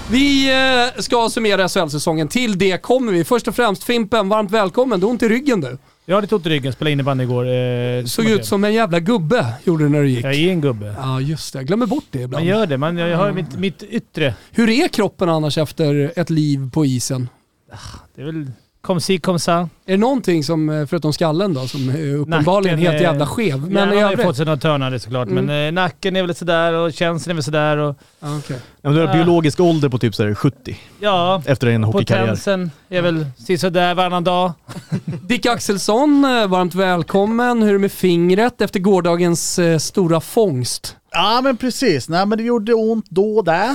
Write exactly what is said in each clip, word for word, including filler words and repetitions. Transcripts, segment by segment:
Vi eh, ska summera S H L-säsongen. Till det kommer vi. Först och främst, Fimpen, varmt välkommen. Du har ont i ryggen du. Jag hade ont i ryggen, spelade innebandy igår. Eh, Såg ut som en jävla gubbe, gjorde du när du gick. Jag är en gubbe. Ja, just det. Jag glömmer bort det ibland. Man gör det. Man, jag har mitt, mitt yttre. Hur är kroppen annars efter ett liv på isen? Det är väl... Kom si, kom sa. Är det någonting som, förutom skallen då, som är uppenbarligen nacken, helt jävla skev? Men jag har övrigt... ju fått sig några törnare såklart. Mm. Men eh, nacken är väl sådär och känslan är väl sådär. Och... Ah, okay. Ja, men du har uh, biologisk ålder på typ så sjuttio. Ja. Efter en hockeykarriär. Potensen är väl sådär varannan dag. Dick Axelsson, varmt välkommen. Hur är det med fingret efter gårdagens eh, stora fångst? Ja, men precis. Nej, men det gjorde ont då där.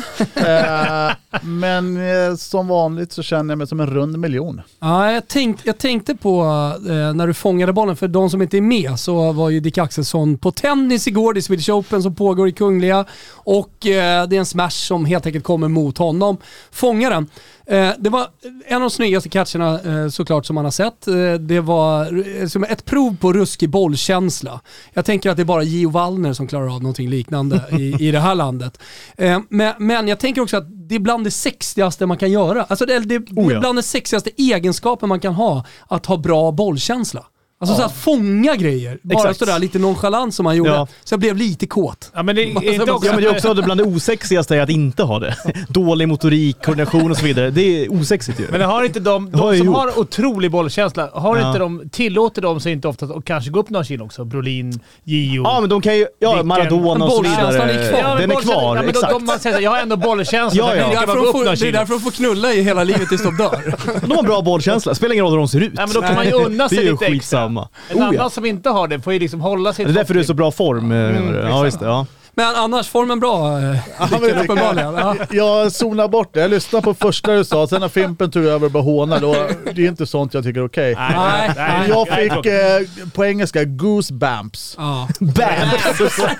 eh, men eh, som vanligt så känner jag mig som en rund miljon. Ja, jag, tänkt, jag tänkte på eh, när du fångade bollen, för de som inte är med så var ju Dick Axelsson på tennis igår, det är Swedish Open som pågår i Kungliga, och eh, det är en smash som helt enkelt kommer mot honom. Fångar den. Eh, det var en av de snyggaste catcherna eh, såklart som man har sett. Eh, det var eh, som ett prov på ruskig bollkänsla. Jag tänker att det är bara Gio Wallner som klarar av någonting liknande i, i det här landet. Eh, men, men jag tänker också att det är bland det sexigaste man kan göra. Alltså det, det, det är bland det sexigaste egenskapen man kan ha, att ha bra bollkänsla. Alltså ja. Så att fånga grejer. Bara Exakt. Sådär lite nonchalant som man gjorde. Ja. Så jag blev lite kåt. Ja, men det är inte också... ja, men det är också bland det osexigaste är att inte ha det. Dålig motorik, koordination och så vidare. Det är osexigt ju. Men det har inte de, de har som gjort. har otrolig bollkänsla, har ja. inte de, tillåter de sig inte ofta att kanske gå upp några kilo också? Brolin, Gio. Ja, men de kan ju, ja, Vilken, Maradona och så vidare. Är kvar. Ja, den är kvar, ja, men exakt. De, de, man säger, jag har ändå bollkänsla. Ja, ja. Det, är därför de får, det är därför de får knulla i hela livet tills de dör. De har bra bollkänsla. Spelar ingen roll hur de ser ut. Ja, men då kan man ju unna sig lite skitsamma. extra. En oh, ja. som inte har det får ju liksom hålla sig. Det är därför du är så bra form. Mm, ja, just det. Ja. Men annars, formen bra. Eh, ja, uppenbarligen. Ja. Jag zonar bort det. Jag lyssnade på första du sa. Sen när Fimpen tog över och bara håna, då, det är inte sånt jag tycker är okej. Okay. Nej, nej, jag fick eh, på engelska goosebumps. Ja. Bamps.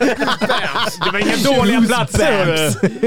Det var inga dåliga platser.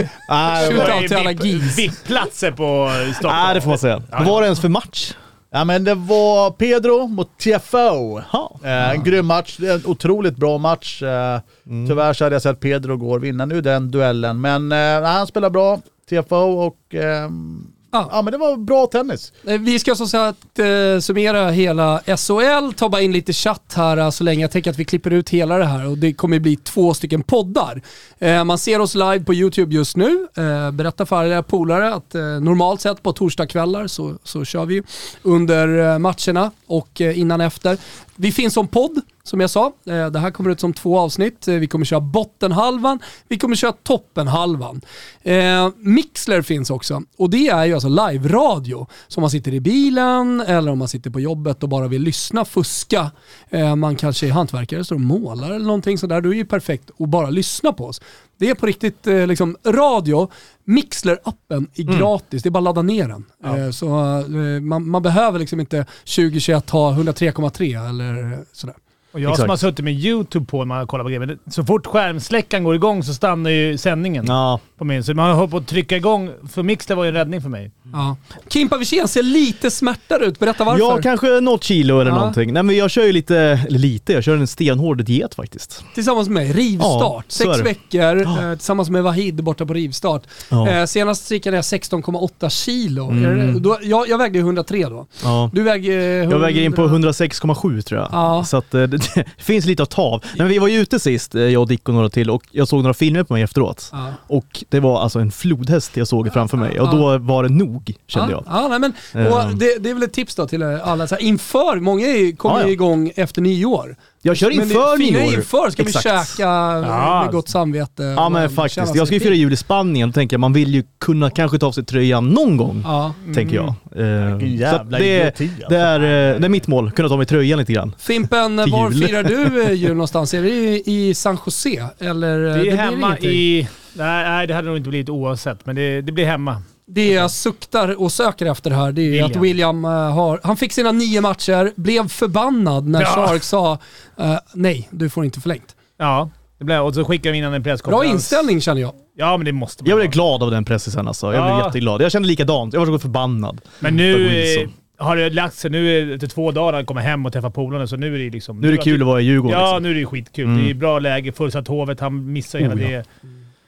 Shootout till alla gis. Vipp-platser på Stockholm. Nej, det får man säga. Vad var det ens för match? Ja, men det var Pedro mot T F O. Eh, en grym match, en otroligt bra match. Eh, mm. Tyvärr så hade jag sett Pedro går vinna nu den duellen. Men eh, han spelar bra, T F O, och eh, ah. ja, men det var bra tennis. Vi ska så att eh, summera hela S H L, ta bara in lite chatt här så länge. Jag tänker att vi klipper ut hela det här och det kommer bli två stycken poddar. Eh, man ser oss live på YouTube just nu. Eh, berätta för alla polare att eh, normalt sett på torsdagskvällar så, så kör vi under eh, matcherna och eh, innan efter. Vi finns som podd, som jag sa. Eh, det här kommer ut som två avsnitt. Eh, vi kommer köra bottenhalvan. Vi kommer köra toppenhalvan. Eh, Mixler finns också. Och det är ju alltså live-radio. Så om man sitter i bilen eller om man sitter på jobbet och bara vill lyssna, fuska. Eh, man kanske är hantverkare, står och målar eller någonting sådär. Då är det ju perfekt att bara lyssna på oss. Det är på riktigt eh, liksom radio. Mixler-appen är mm. gratis. Det är bara att ladda ner den. Ja. Eh, så eh, man, man behöver liksom inte tjugo tjugoett ha hundratre komma tre eller sådär. Och jag Exakt. som har suttit med YouTube på när man kollar på grejer, så fort skärmsläckaren går igång så stannar ju sändningen ja. på min. Så man har hållit på att trycka igång, för Mixler var ju en räddning för mig. Ja. Kimpa Wirsén ser lite smärtare ut. Berätta varför. Ja, kanske något kilo eller ja. någonting. Nej, men jag kör ju lite, eller lite, jag kör en stenhård diet faktiskt. Tillsammans med Rivstart. Ja, Sex veckor ja. eh, tillsammans med Vahid borta på Rivstart. Ja. Eh, senast strikade jag sexton komma åtta kilo. Mm. Då, jag, jag vägde hundratre då. Ja. Du väger hundra... Jag väger in på hundrasex komma sju tror jag. Ja. Så att, det, det finns lite att ta av. Men vi var ju ute sist, jag och Dick och några till, och jag såg några filmer på mig efteråt. Ja. Och det var alltså en flodhäst jag såg framför mig. Och då var det nog, kände ja. jag. Ja, nej, men, och det, det är väl ett tips då till alla. Så här, inför, många är, kommer ja, ja. igång efter nyår. Jag kör inför nyår. nyår. Inför ska Exakt. vi käka ja. med gott samvete. Ja, men faktiskt. Jag ska ju fira jul i Spanien och tänker man vill ju kunna kanske ta av sig tröjan någon gång, ja. tänker jag. Mm. Uh, så det, det, är, det är mitt mål, kunna ta mig tröjan lite grann. Fimpen, var firar du jul någonstans? Är det i San Jose? Eller, det är det hemma i... Nej, det hade nog inte blivit oavsett, men det, det blir hemma. Det jag suktar och söker efter här, det är William. att William har... Han fick sina nio matcher, blev förbannad när ja. Shark sa uh, nej, du får inte förlängt. Ja, det blev, och så skickade vi innan en presskonferens. Bra inställning känner jag. Ja, men det måste man. Jag blev glad av den pressen alltså. Jag blev ja. jätteglad. Jag kände likadant. Jag var så förbannad. Men nu eh, har det lagt sig. Nu är det två dagar att komma hem och träffa polarna, så nu är det liksom... Nu är det kul att vara i Djurgården. Ja, liksom. nu är det skitkul. Mm. Det är bra läge. Fullsatt Hovet, han missar hela oh, ja. det.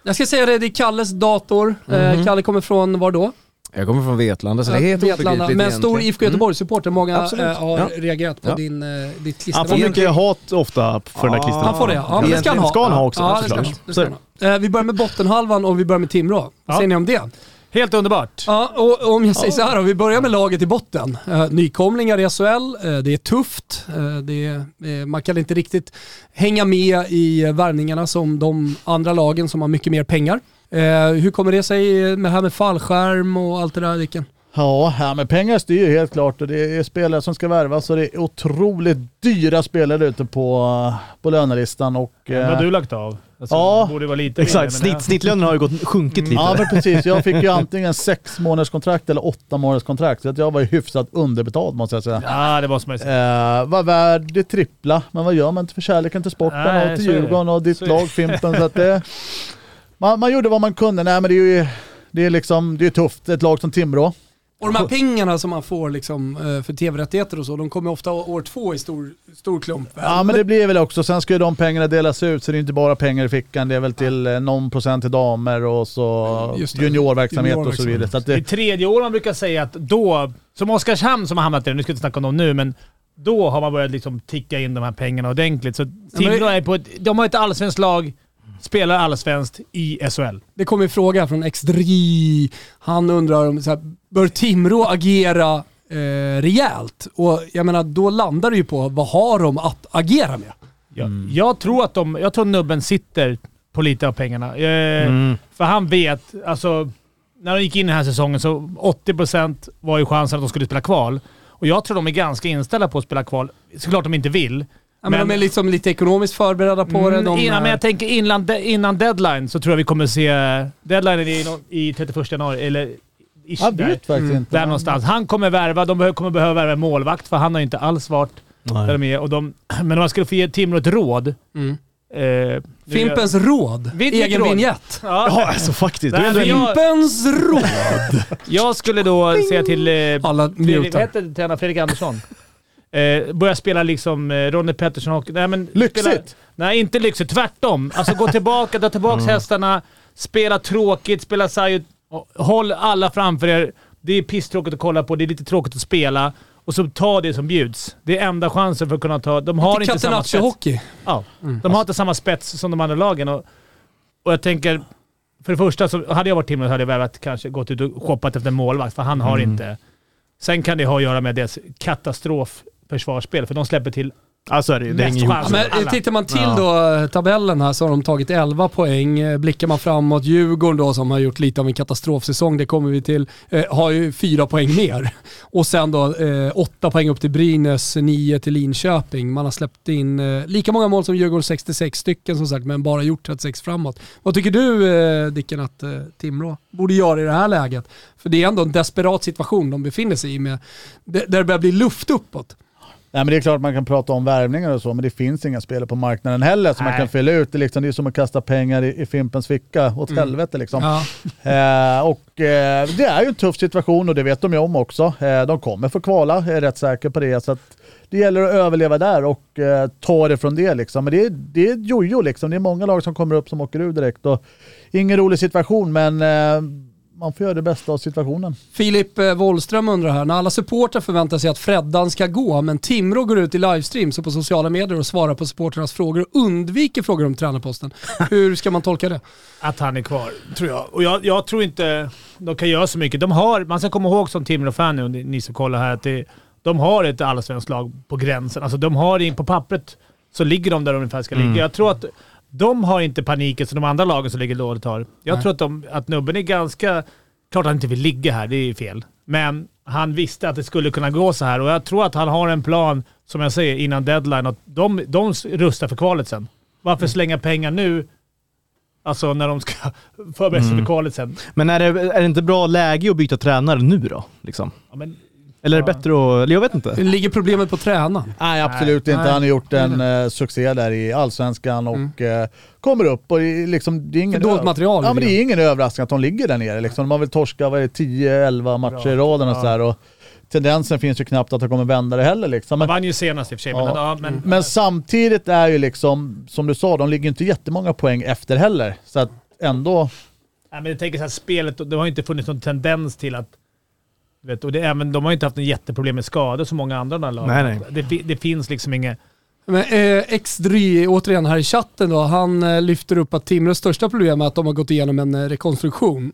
Jag ska säga det, det är Kalles dator. Mm-hmm. Kalle kommer från var då? Jag kommer från Vetlanda, så det är helt Vetlanda, men stor I F K Göteborg-supporter. Många äh, har ja. reagerat på ja. din, äh, ditt klister. Han får mycket hat ofta för ja. den här klistret. Han får det, ja. Men det ska han ha. Ska han ha också, ja, det ska han ha. Det ska han ha. Uh, vi börjar med bottenhalvan och vi börjar med Timrå. Vad ja. säger ni om det? Helt underbart. Ja, och om jag säger så här då, vi börjar med laget i botten. Uh, nykomlingar i S H L, uh, det är tufft. Uh, det är, uh, man kan inte riktigt hänga med i värvningarna som de andra lagen som har mycket mer pengar. Uh, hur kommer det sig med här med fallskärm och allt det där, Dicken? Ja, här med pengar styr helt klart, och det är spelare som ska värvas, så det är otroligt dyra spelare ute på, på lönelistan. Och, vad har du lagt av? Alltså, ja, borde vara lite exakt. Snitt, snittlönen har ju gått, sjunkit lite. Ja, men precis. Jag fick ju antingen sex månaders kontrakt eller åtta månaders kontrakt, så att jag var ju hyfsat underbetald, måste jag säga. Ja, det var som jag säger. Eh, var värd det trippla, men vad gör man inte för kärleken till sporten? Nej, och till Djurgården och ditt lag Fimpen, så att det, man, man gjorde vad man kunde. Nej, men det är ju det är liksom, det är tufft, ett lag som Timrå. Och de här pengarna som man får liksom, för tv-rättigheter och så, de kommer ofta år två i stor, stor klump. Ja, men det blir väl också. Sen ska ju de pengarna delas ut, så det är inte bara pengar i fickan. Det är väl till ja. någon procent till damer och så juniorverksamhet, juniorverksamhet och så vidare. Så att det... I tredje år man brukar säga att då, som Oskarshamn som har hamnat där, nu ska jag inte snacka om dem nu, men då har man börjat liksom ticka in de här pengarna ordentligt. Så Timrå är på ett, de har ett allsvenskt lag, spelar allsvenskt i S H L. Det kommer en fråga från X D R I. Han undrar om så här, bör Timrå agera eh, rejält? Och jag menar, då landar det ju på vad har de att agera med? Ja, mm. jag tror att de, jag tror nubben sitter på lite av pengarna. Eh, mm. För han vet, alltså när de gick in i den här säsongen så åttio procent var ju chansen att de skulle spela kval. Och jag tror de är ganska inställda på att spela kval. Såklart de inte vill. Ja, men, men de är liksom lite ekonomiskt förberedda på mm, det. De innan, men jag tänker innan, innan deadline så tror jag vi kommer se... Deadline är i, i trettioförsta januari, eller... Ish, jag vet faktiskt mm. inte. Där någonstans. Han kommer värva, de kommer behöva värva målvakt, för han har inte alls varit där de är. Och de, men om man skulle få ge Timrå ett råd... Mm. Eh, Fimpens jag, råd. Egen råd. Vignett. Ja, ja alltså faktiskt. Där, Fimpens jag, råd. Jag skulle då säga till... Eh, Alla Fredrik, vad heter tränare Fredrik Andersson? Eh, börja spela liksom eh, Ronny Pettersson och... Nej, men, lyxigt! Spela, nej, inte lyxigt. Tvärtom. Alltså gå tillbaka, dra tillbaka mm. hästarna, spela tråkigt, spela sarg, håll alla framför er. Det är pisstråkigt att kolla på, det är lite tråkigt att spela. Och så ta det som bjuds. Det är enda chansen för att kunna ta... De har inte samma spets. Hockey. Ja, mm. De har inte samma spets som de andra lagen. Och, och jag tänker... För det första, så hade jag varit Timrå hade jag värvat, kanske gått ut och shoppat efter en målvakt. För han har mm. inte... Sen kan det ha att göra med deras katastrofförsvarsspel. För de släpper till... Alltså det, det hänger ihop. Ja, men tittar man till ja. då tabellen här, så har de tagit elva poäng. Blickar man framåt, Djurgården då, som har gjort lite av en katastrofsäsong, det kommer vi till, eh, har ju fyra poäng mer. Och sen då eh, åtta poäng upp till Brynäs, nio till Linköping. Man har släppt in eh, lika många mål som Djurgården, sextiosex stycken som sagt, men bara gjort trettiosex framåt. Vad tycker du eh, Dicken att eh, Timrå borde göra i det här läget? För det är ändå en desperat situation de befinner sig i, med, där det börjar bli luft uppåt. Nej, men det är klart man kan prata om värvningar och så, men det finns inga spelare på marknaden heller som man kan fylla ut. Det är, liksom, det är som att kasta pengar i, i Fimpens ficka åt mm. helvete liksom. Ja. Eh, och eh, det är ju en tuff situation och det vet de ju om också. Eh, de kommer få kvala, jag är rätt säker på det. Så att det gäller att överleva där och eh, ta det från det liksom. Men det är, det är jojo liksom. Det är många lag som kommer upp som åker ur direkt. Och ingen rolig situation, men... Eh, man får göra det bästa av situationen. Filip eh, Wollström undrar här, när alla supporter förväntar sig att Freddan ska gå, men Timrå går ut i livestreams och på sociala medier och svarar på supporternas frågor och undviker frågor om tränarposten. Hur ska man tolka det? Att han är kvar, tror jag. Och jag, jag tror inte de kan göra så mycket. De har, man ska komma ihåg som Timrå-fan nu, ni som kollar här, att det, de har ett allsvenskt lag på gränsen. Alltså de har in på pappret, så ligger de där de ungefär ska ligga. Mm. Jag tror att de har inte paniken som de andra lagen som ligger dåligt har. Jag Nej. tror att, de, att nubben är ganska... Klart att han inte vill ligga här, det är fel. Men han visste att det skulle kunna gå så här. Och jag tror att han har en plan, som jag säger, innan deadline. Att de, de rustar för kvalet sen. Varför mm. slänga pengar nu? Alltså när de ska förbereda sig mm. för kvalet sen. Men är det, är det inte bra läge att byta tränare nu då? Liksom? Ja, men... Eller är det bättre att... Jag vet inte. Ligger problemet på tränaren? Nej, absolut Nej. inte. Han har gjort en uh, succé där i Allsvenskan och mm. uh, kommer upp och liksom, det är ingen... För material. Ja, men det är ingen överraskning att de ligger där nere. Liksom. De har väl torskat, vad är det, tio elva matcher Bra. i raden och ja. sådär. Och tendensen finns ju knappt att de kommer vända det heller. Liksom. Men, de vann ju senast i och för sig. Ja. Men, ja, men, men samtidigt är ju liksom, som du sa, de ligger inte jättemånga poäng efter heller. Så att ändå... Ja, men jag tänker så här, spelet, det har inte funnits någon tendens till att... Vet, och det, även, de har inte haft en jätteproblem med skador som många andra lag. Nej, nej. Det, det finns liksom inget... Men eh, X-Dry, återigen här i chatten då, han eh, lyfter upp att Timrås största problem är att de har gått igenom en eh, rekonstruktion.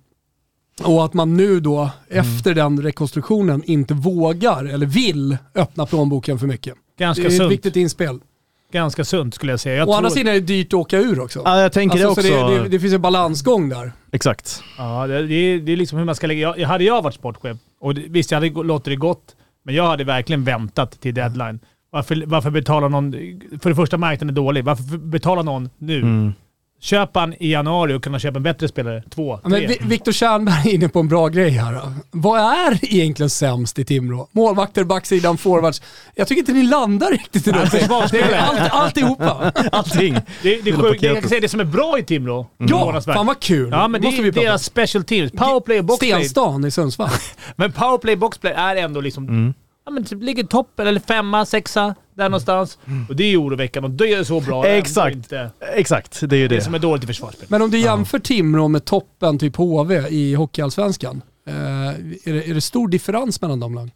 Och att man nu då, mm. efter den rekonstruktionen, inte vågar eller vill öppna plånboken för mycket. Ganska det är sunt. ett viktigt inspel. Ganska sunt skulle jag säga. Jag Å tror... andra sidan är det dyrt att åka ur också. Ja, jag tänker alltså, det också. Det, det, det finns en balansgång där. Exakt. Ja, det, det, är, det är liksom hur man ska lägga... Jag, hade jag varit sportchef, och det, visst jag hade låtit det gått, men jag hade verkligen väntat till deadline. Varför, varför betala någon... För det första, marknaden är dålig. Varför betala någon nu? Mm. Köpa han i januari och kunna köpa en bättre spelare. Två, tre. Men Viktor Tjärnberg är inne på en bra grej här. Vad är egentligen sämst i Timrå? Målvakter, backsidan, forwards. Jag tycker inte ni landar riktigt i det. Det är allt, alltihopa. Allting. Det, det är sjukt. Jag kan säga det som är bra i Timrå. Mm. Ja, fan vad kul. Ja, men det är deras special teams. Powerplay och boxplay. Stenstan i Sundsvall. Men powerplay och boxplay är ändå liksom... Mm. Ja, men typ ligger toppen eller femma, sexa, där någonstans. Mm. Och det är ju oroväckande och det är så bra. Exakt. Inte Exakt, det är ju det. Det som är dåligt i försvarsspel. Men om du jämför ja. Timrå med toppen typ H V i Hockeyallsvenskan, eh, är, det, är det stor differens mellan de lag?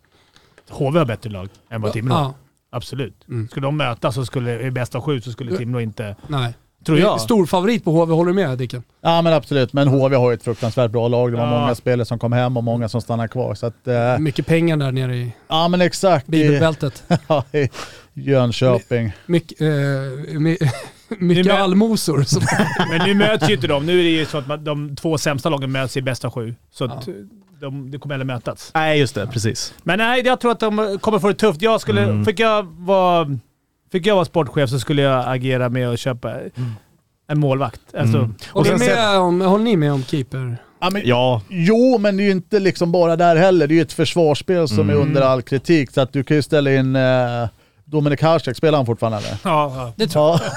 H V har bättre lag än vad Timrå. Ja. Absolut. Mm. Skulle de mötas så skulle i bästa sju så skulle Timrå inte... Nej. Tror jag. Stor favorit på H V, håller du med Dicken? Ja men absolut, men H V har ju ett fruktansvärt bra lag. Det var ja. många spelare som kom hem och många som stannar kvar. Så att, eh... mycket pengar där nere i ja, men exakt. Bibelbältet. Ja, i Jönköping. My, mycket eh, my, mycket allmosor. Men nu möts ju inte de. Nu är det ju så att man, de två sämsta lagen möts i bästa sju. Så ja. att de, det kommer aldrig mötas. Nej, just det. Precis. Men nej, jag tror att de kommer få det tufft. Jag skulle... Mm. Fick jag vara... Fick jag vara sportchef så skulle jag agera med att köpa mm. en målvakt. Alltså, mm. och och med om, håller ni med om keeper? Ja, men, ja. Jo, men det är ju inte liksom bara där heller. Det är ju ett försvarsspel som mm. är under all kritik. Så att du kan ju ställa in... Eh, Dominik Harsek, spelar han fortfarande eller? Ja, ja. Det tror jag.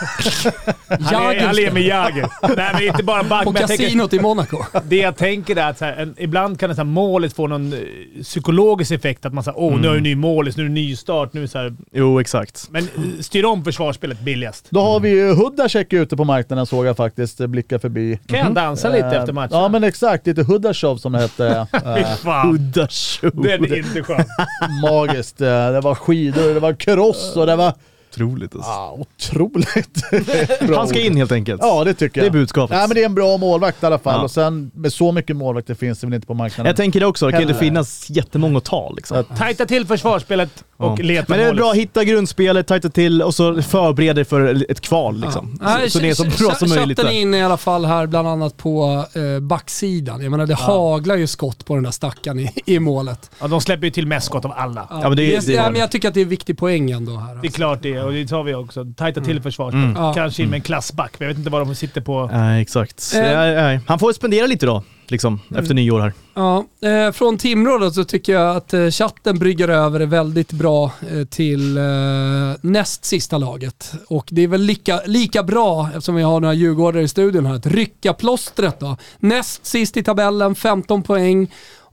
han, är, han är med Jäger. Nej, men inte bara back. På kasinot i Monaco. Det jag tänker är att så här, en, ibland kan det så här, målet få någon uh, psykologisk effekt. Att man säger, åh oh, mm. nu är det ny målis, nu är det ny start. Nu så här. Jo, exakt. Men uh, styr om försvarsspelet billigast. Då har vi ju Hudacek ute på marknaden, såg jag faktiskt blicka förbi. Kan jag dansa mm. lite uh, efter matchen? Ja, men exakt. Lite Hudashov som det hette. uh, Hudashov. Det är inte skönt. Magiskt. Det var skidor, det var cross. Och det var... Otroligt. Alltså. Ja, otroligt. Han ska in helt enkelt. Ja, det tycker jag. Det är budskapet. Ja, men det är en bra målvakt i alla fall. Ja. Och sen med så mycket målvakter finns det väl inte på marknaden. Jag tänker det också. Det kan inte finnas jättemånga att ta. Liksom. Tajta till försvarsspelet och ja. leta Men det är målet. bra att hitta grundspelet, tajta till och så förbereda för ett kval. Liksom. Ja. Så, så det är så bra som möjligt. Chatten in i alla fall här bland annat på eh, backsidan. Jag menar, det ja. haglar ju skott på den där stackaren i, i målet. Ja, de släpper ju till mest skott av alla. Ja. Ja, men, det, det, ja, men jag tycker att det är en viktig poäng ändå här. Alltså. Det är klart det, och det tar vi också. Tajta till mm. försvarsspel. Mm. Ja. Kanske in med en klassback. Jag vet inte vad de sitter på. Nej, exakt. Eh. Nej, nej. Han får spendera lite då, liksom, mm. efter nyår här. Ja, eh, från Timrå då, så tycker jag att eh, chatten brygger över är väldigt bra eh, till eh, näst sista laget. Och det är väl lika, lika bra, eftersom vi har några djurgårdare i studion här, att rycka plåstret då. Näst sist i tabellen, femton poäng.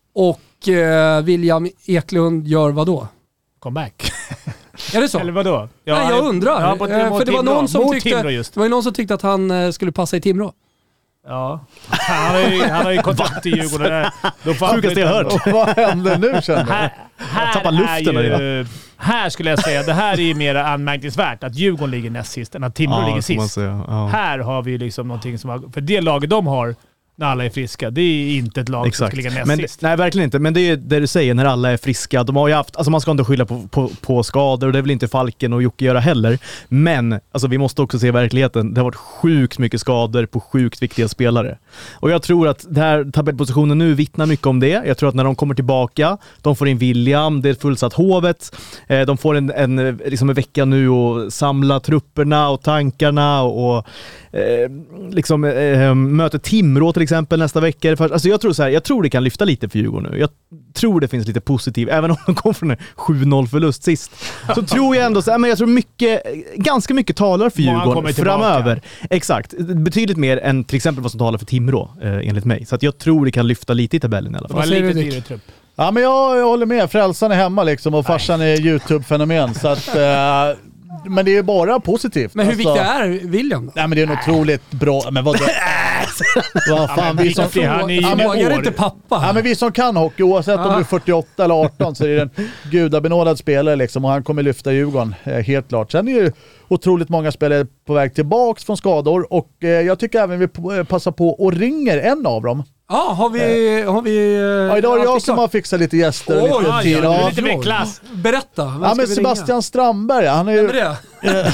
Och eh, William Eklund gör vad då? Comeback. Är det så? Eller vadå? Ja, Nej, jag undrar. Ja, på, för det var, någon som tyckte, det var någon som tyckte att han skulle passa i Timrå. Ja. Han har ju, han har ju kontakt i Djurgården. Sjukaste jag hört. Vad händer nu känner jag? Här, här, tappar luften ju, här skulle jag säga, det här är ju mer anmärkningsvärt att Djurgården ligger näst sist än att Timrå ja, ligger sist. Ja. Här har vi liksom någonting som har, för det laget de har när alla är friska, det är inte ett lag Exakt. som ska ligga näst men, sist. Nej, verkligen inte. Men det är det du säger, när alla är friska. De har ju haft, alltså man ska inte skylla på, på, på skador, och det är väl inte Falken och Jocke göra heller. Men alltså, vi måste också se verkligheten. Det har varit sjukt mycket skador på sjukt viktiga spelare. Och jag tror att den här tabellpositionen nu vittnar mycket om det. Jag tror att när de kommer tillbaka, de får in William, det är fullsatt Hovet. Eh, de får en, en, liksom en vecka nu och samla trupperna och tankarna och eh, liksom eh, möter Timrå till exempel nästa vecka. Alltså jag tror så här, jag tror det kan lyfta lite för Djurgården nu. Jag tror det finns lite positivt, även om de kom från en sju noll förlust sist. Så tror jag ändå så här, men jag tror mycket, ganska mycket talar för Djurgården framöver. Exakt. Betydligt mer än till exempel vad som talar för Timrå, eh, enligt mig. Så att jag tror det kan lyfta lite i tabellen i alla fall. Vad säger du, Dick? Ja, men jag, jag håller med. Frälsan är hemma liksom och farsan är YouTube-fenomen. Så att... Eh, men det är bara positivt. Men hur alltså, viktig är William då? Nej men det är en otroligt bra... Men vad vad fan, vi som... Han är ju Ja, men Frågar år. inte pappa? Ja, men vi som kan hockey, oavsett om Ja. du är fyrtioåtta eller arton, så är det en gudabenådad spelare liksom, och han kommer lyfta Djurgården, eh, helt klart. Sen är ju otroligt många spelare på väg tillbaks från skador, och eh, jag tycker även vi p- passar på och ringer en av dem. Ja, har vi... Har vi Ja, idag är det jag som har fixat lite gäster och Oj, lite Ja, tid. ja, det är Ja, lite mer klass. Berätta, vem ja, ska men vi Sebastian Strandberg, han är ju... ringa? Vem är det?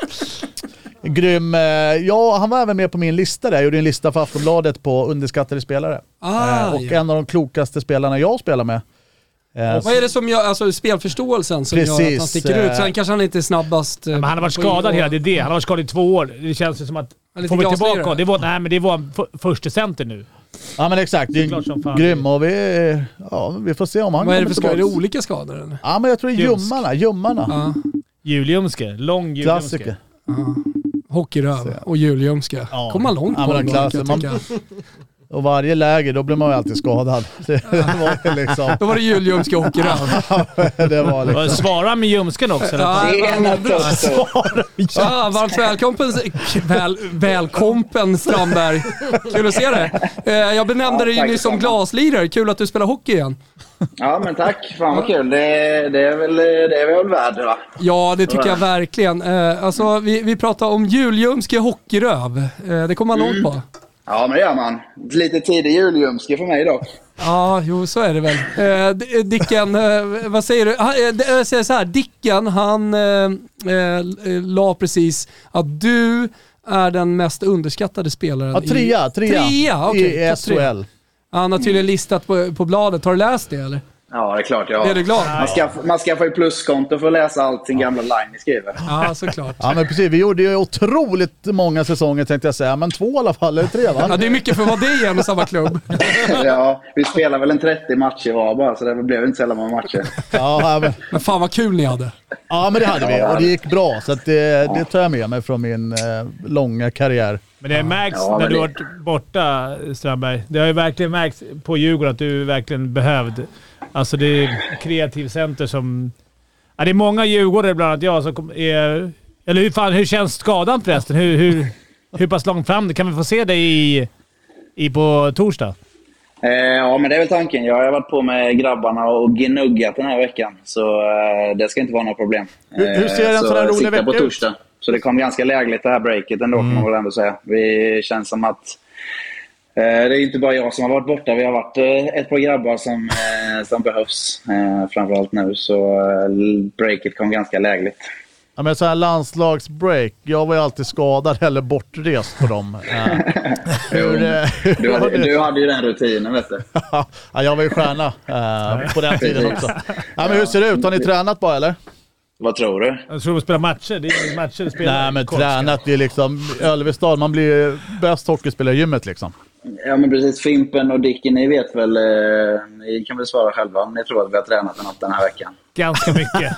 Grym. eh, Ja, han var även med på min lista där. Jag gjorde en lista för Aftonbladet på underskattade spelare. Ah, Eh, och ja. en av de klokaste spelarna jag spelar med. Eh, Vad är det som gör, alltså spelförståelsen som gör att han Precis, sticker ut? eh, Sen kanske han inte är snabbast. eh, Men han har varit på- skadad hela det, det. Han har varit skadad i två år. Det känns ju som att... Han är lite Får vi tillbaka glaslirare. det var, nej, men det var en för, första center nu. Ja, men exakt. Det Det är klart som är fan. grym, och vi, ja, vi får se om han Vad är det kommer för skador? Är det tillbaks. olika skador eller? Ja, men jag tror det är Ljumsk. ljummarna. Ljummarna. Ja. Juljumske. Lång juljumske. Klassiker. Hockeyröv och julljumske. Ja. Kommer man långt Ja, på men den de gången, kan jag klassen, tycka. Och varje läger, då blir man ju alltid skadad. Det var liksom... Då var det julljumske och hockeyröv. Det var liksom... Och svara med ljumsken också. eller? Ja, Tjena Toto! ja, varmt välkommen, väl, välkommen Strandberg. Kul att se dig. Eh, Jag benämnde Ja, dig ju tack nyss som detsamma. glaslirare. Kul att du spelar hockey igen. Ja men tack, fan vad kul. Det, det är väl det är väl värd va? Ja, det tycker jag verkligen. Eh, Alltså, vi, vi pratar om julljumske hockeyröv. Eh, Det kommer man långt på. Ja men det gör man. Lite tidig julljumske för mig dock. Ja, jo så är det väl. Eh, D- Dicken, eh, vad säger du? Han, eh, d- jag säger så här, Dicken han eh, eh, la precis att du är den mest underskattade spelaren. Ja, trea, i, trea, trea okej, i topp S H tre. L. Han har tydligen listat på, på bladet. Har du läst det eller? Ja det är klart jag har. Är du glad? Man ska, man ska få ju pluskonto för att läsa allt sin gamla line ni skriver. Ja, såklart. Ja, men precis. Vi gjorde ju otroligt många säsonger, tänkte jag säga. Men två i alla fall, eller tre va? Ja, det är mycket för vad det är i en och samma klubb. Ja, vi spelar väl en trettio matcher var bara så det blev inte så jävla många matcher. Ja, men, Men fan vad kul ni hade. ja, men det hade vi. Och det gick bra. Så att det, det tar jag med mig från min eh, långa karriär. Men det märks Ja, när men du det- har varit borta, Strandberg. Det har ju verkligen märkts på Djurgården att du är verkligen behövd. Alltså det är kreativcenter som... Ja, det är många Djurgårdare, bland annat jag, som kom- är... Eller hur, fan, hur känns skadan förresten? Hur, hur, hur pass långt fram? Kan vi få se dig i, i på torsdag? Eh, ja men det är väl tanken. Jag har varit på med grabbarna och gnuggat den här veckan. Så eh, det ska inte vara några problem. Hur- hur ser en så sån här rolig sikta vecka på ut? torsdag. Så det kom ganska lägligt det här breaket ändå, mm. kan man väl ändå säga. Vi känns som att eh, det är inte bara jag som har varit borta. Vi har varit eh, ett par grabbar som, eh, som behövs. Eh, framförallt nu. Så eh, breaket kom ganska lägligt. Ja, men så här landslagsbreak. Jag var ju alltid skadad eller bortrest på dem. Eh, hur, eh, Du hade, du hade ju den rutinen vet du. ja, jag var ju stjärna eh, på den tiden också. Ja, men hur ser det ut? Har ni tränat bara eller? Vad tror du? Jag tror du spelar matcher. Det är matcher du spelar. Nej, men Kort. tränat, det är liksom Ölvestad. Man blir bäst hockeyspelare i gymmet liksom. Ja men precis, Fimpen och Dicken, ni vet väl, eh, ni kan väl svara själva om ni tror att vi har tränat något den här veckan. Ganska mycket.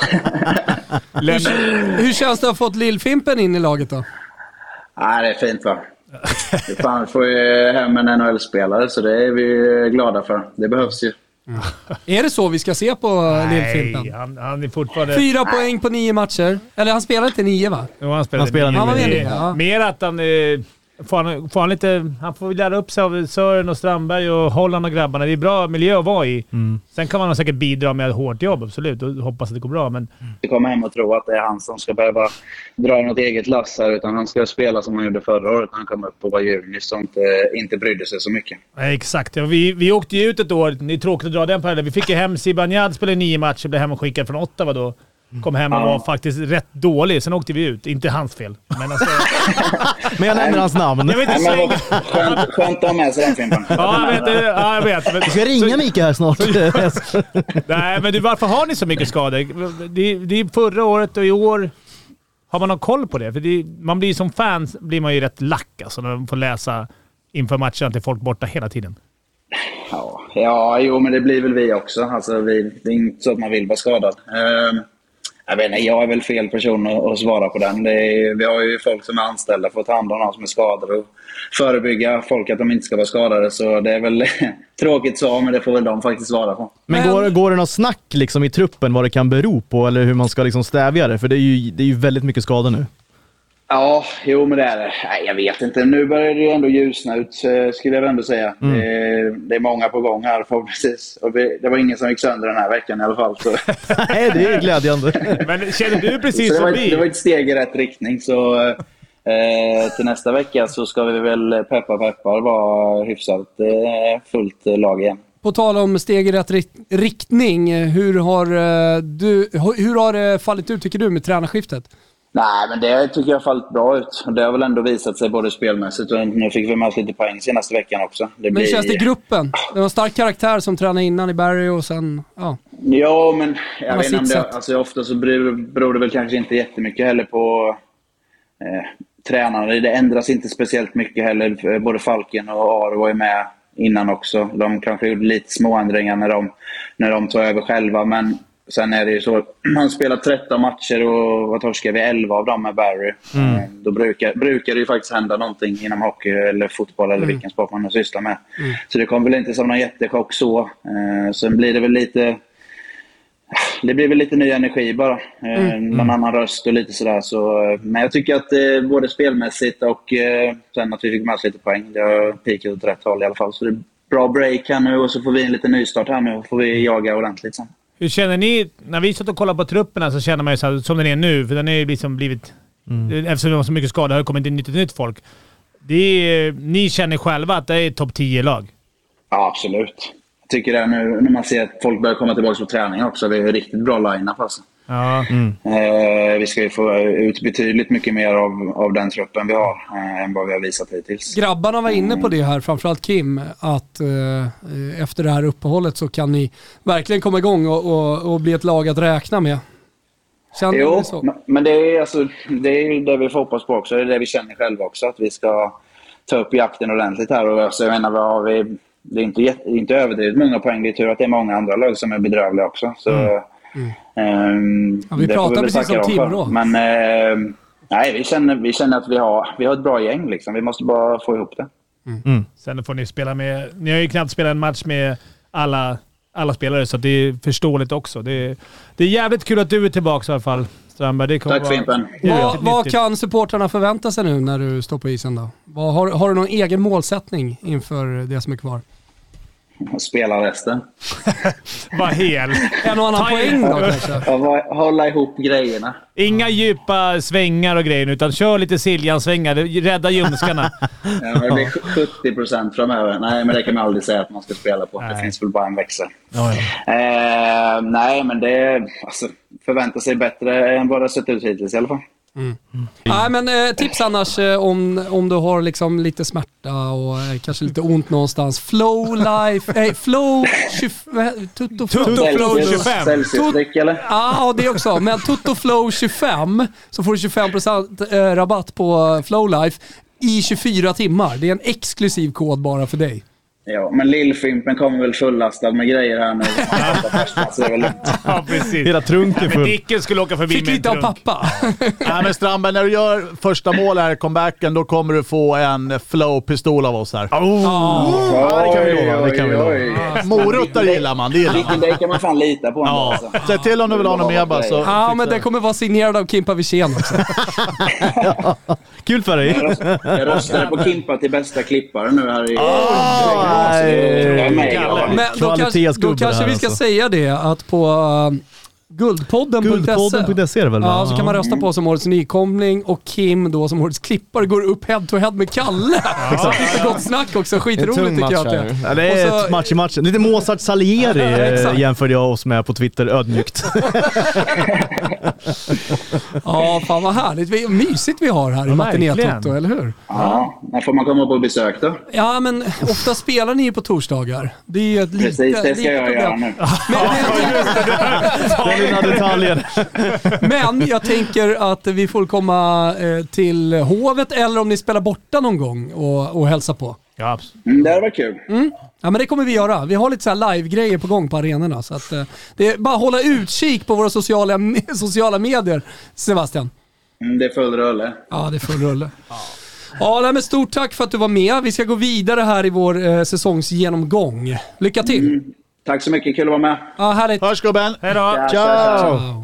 Hur, hur känns det att ha fått Lill-Fimpen in i laget då? Nej, det är fint va. Vi fan får ju hem en N H L-spelare så det är vi glada för. Det behövs ju. Är det så vi ska se på Lill-Fimpen? Nej, han, han är fortfarande... Fyra poäng på nio matcher. Eller han spelar inte nio va? Jo, han spelar, Han spelar nio. Han var med Det nio, är ja. Mer att han, eh, får han, får han, lite, han får lära upp sig av Sören och Strandberg och Holland och grabbarna. Det är bra miljö att vara i. Mm. Sen kan man säkert bidra med hårt jobb, absolut. Och hoppas att det går bra. Men Vi kommer hem och tro att det är han som ska behöva dra något eget lass här, utan han ska spela som han gjorde förra året när han kom upp och var juni och inte, inte brydde sig så mycket. nej, exakt. Ja, vi, vi åkte ju ut ett år. Det är tråkigt att dra den parallellen. Vi fick ju hem Zibanejad, spelade nio matcher, blev hem och skickad från Ottawa då. Kom hem och Ja. var faktiskt rätt dålig. Sen åkte vi ut. Inte hans fel. Men alltså... Men jag nämner hans namn. jag vet inte Nej, men så... vad skönt, skönt att ha med sig den Fimpen. Ja, jag vet. Ja, jag vet. Men, Vi ska ringa Mika här snart. nej, men du, varför har ni så mycket skador? Det, det är förra året och i år. Har man någon koll på det? För det, man blir som fans blir man ju rätt lack alltså, när man får läsa inför matchen att det är folk borta hela tiden. Ja, ja, jo men det blir väl vi också. Alltså, vi, det är inte så att man vill vara skadad. Ehm, Jag vet inte, jag är väl fel person att, att svara på den. Det är, vi har ju folk som är anställda för att ta hand om någon som är skadade och förebygga folk att de inte ska vara skadade. Så det är väl tråkigt så, men det får väl de faktiskt svara på. Men, men går, går det något snack liksom i truppen vad det kan bero på eller hur man ska liksom stävja det? För det är ju, det är ju väldigt mycket skador nu. Ja, jo men det är det. Nej, jag vet inte. Nu börjar det ju ändå ljusna ut, skulle jag ändå säga. Mm. Det, det är många på gång här förhoppningsvis. Och vi, det var ingen som gick sönder den här veckan i alla fall. Så. Nej, det är glädjande. Men känner du precis som vi? Det var ett steg i rätt riktning. Så eh, till nästa vecka så ska vi väl peppa peppar vara hyfsat eh, fullt lag igen. På tal om steg i rätt riktning, hur har, du, hur har det fallit ut tycker du med tränarskiftet? Nej, men det tycker jag har fallit bra ut. Det har väl ändå visat sig både spelmässigt och nu fick vi med oss lite poäng senaste veckan också. Det men blir... känns det i gruppen? Det var en stark karaktär som tränade innan i Barry och sen, ja. Ja, men jag vet inte om det, alltså, ofta så beror, beror det väl kanske inte jättemycket heller på eh, tränarna. Det ändras inte speciellt mycket heller. Både Falken och Aro var ju med innan också. De kanske gjorde lite småändringar när de, när de tog över själva, men sen är det ju så, man spelar tretton matcher och vad torskar vi elva av dem med Barry. Mm. Då brukar, brukar det ju faktiskt hända någonting inom hockey eller fotboll eller mm. vilken sport man nu sysslar med. Mm. Så det kommer väl inte som någon jättechock så. Eh, sen blir det väl lite det blir väl lite ny energi bara. Eh, mm. Någon annan röst och lite sådär. Så, men jag tycker att eh, både spelmässigt och eh, sen att vi fick med oss lite poäng. Det har pikat åt rätt håll i alla fall. Så det är bra break här nu och så får vi en liten nystart här nu och får vi jaga ordentligt sen. Hur känner ni, när vi satt och kollade på trupperna så känner man ju så här, som den är nu, för den är liksom blivit, mm. eftersom det var så mycket skador har det kommit in nytt, nytt folk. Det är, ni känner själva att det är topp tio-lag? Ja, absolut. Jag tycker det nu när man ser att folk börjar komma tillbaka på träning också. Vi har riktigt bra line-up alltså. Ja. Mm. Eh, vi ska ju få ut betydligt mycket mer av, av den truppen vi har eh, än vad vi har visat hittills. Grabbarna var inne på det här, framförallt Kim, att eh, efter det här uppehållet så kan ni verkligen komma igång och, och, och bli ett lag att räkna med. Känner jo, det så? Men, men det är alltså, det är det vi får hoppas på också. Det är det vi känner själva också, att vi ska ta upp jakten ordentligt här. Och alltså, jag menar, vad har vi, det är inte, jätte, inte överdrivet många poäng. Det är tur att det är många andra lag som är bedrövliga också. Så, mm. Mm. Ja, vi pratar precis som Timrå. Men eh, nej, vi känner, vi känner att vi har, vi har ett bra gäng. Liksom. Vi måste bara få ihop det. Mm. Mm. Sen får ni spela med... Ni har ju knappt spelat en match med alla, alla spelare, så det är förståeligt också. Det är, det är jävligt kul att du är tillbaka i alla fall, Strömberg. Det Tack Fimpen. Vad, vad kan supportrarna förvänta sig nu när du står på isen då? Vad, har, har du någon egen målsättning inför det som är kvar? Spela resten. Var hel. En och annan poäng då kanske? Hålla ihop grejerna. Inga djupa svängar och grejer, utan kör lite Siljan-svängar. Rädda ljumskarna. Ja, det blir sjuttio procent framöver. Nej, men det kan man aldrig säga att man ska spela på. Nej. Det finns väl bara en växel. Ja, ja. Eh, nej, men det alltså, förväntar sig bättre än vad det har sett ut hittills i alla fall. Mm. Mm. Nej, men eh, tips annars eh, om, om du har liksom lite smärta och eh, kanske lite ont någonstans. Flow Life, eh, Flow tjugofem, Tutto Flow tjugofem. Celsius-dryck eller? Ja, det också. Men Tutto Flow tjugofem så får du tjugofem procent eh, rabatt på Flow Life i tjugofyra timmar. Det är en exklusiv kod bara för dig. Ja, men Lillfimpen kommer väl fullastad med grejer här nu. Så det är väl ja, precis. Hela trunken full. Dicken skulle åka förbi Fick med lite av pappa. Nej, men Strandberg, när du gör första mål här, comebacken, då kommer du få en flow-pistol av oss här. Oh. Oh. Ja, det kan vi lova. Det kan vi lova. Morötter gillar man. Det, man. Det kan man fan lita på. Ja. Alltså. Säg till om du vill ha något mer bara. Så ja, men det kommer vara signerad av Kimpa Wirsén också. Ja. Kul för dig. Jag, röst, jag röstade på Kimpa till bästa klippare nu här i... Oh. Nej. Men då kanske, då kanske vi ska alltså. säga det att på uh, guldpodden punkt se är det väl? Ja, så kan man rösta på som årets nykomling och Kim då som årets klippare går upp head to head med Kalle. Ja. Så lite gott snack också, skitroligt tycker jag att det är. Ja, det är så, ett match i matchen. Lite Mozart Salieri ja, jämförde jag oss med på Twitter ödmjukt. Ja, fan vad härligt. Vi, mysigt vi har här ja, i Matiné-Toto, eller hur? Ja, när får man komma på besök då? Ja, men ofta spelar ni ju på torsdagar. Det är ju ett Precis, lite, det ska jag problem. göra nu. Men, men, dina detaljer. Men jag tänker att vi får komma eh, till Hovet eller om ni spelar borta någon gång och, och hälsa på. Ja, absolut. Mm, det var kul. Mm. Ja, men det kommer vi göra. Vi har lite så här live-grejer på gång på arenorna. Så att, eh, det är bara att hålla utkik på våra sociala, sociala medier, Sebastian. Mm, det är full rulle. Ja, det är full rulle. Ja, nej, men stort tack för att du var med. Vi ska gå vidare här i vår eh, säsongsgenomgång. Lycka till. Mm. Tack så mycket, kul att vara med. Ja, härligt. Hörs gubben. Hej då. Ja, Ciao. Ciao.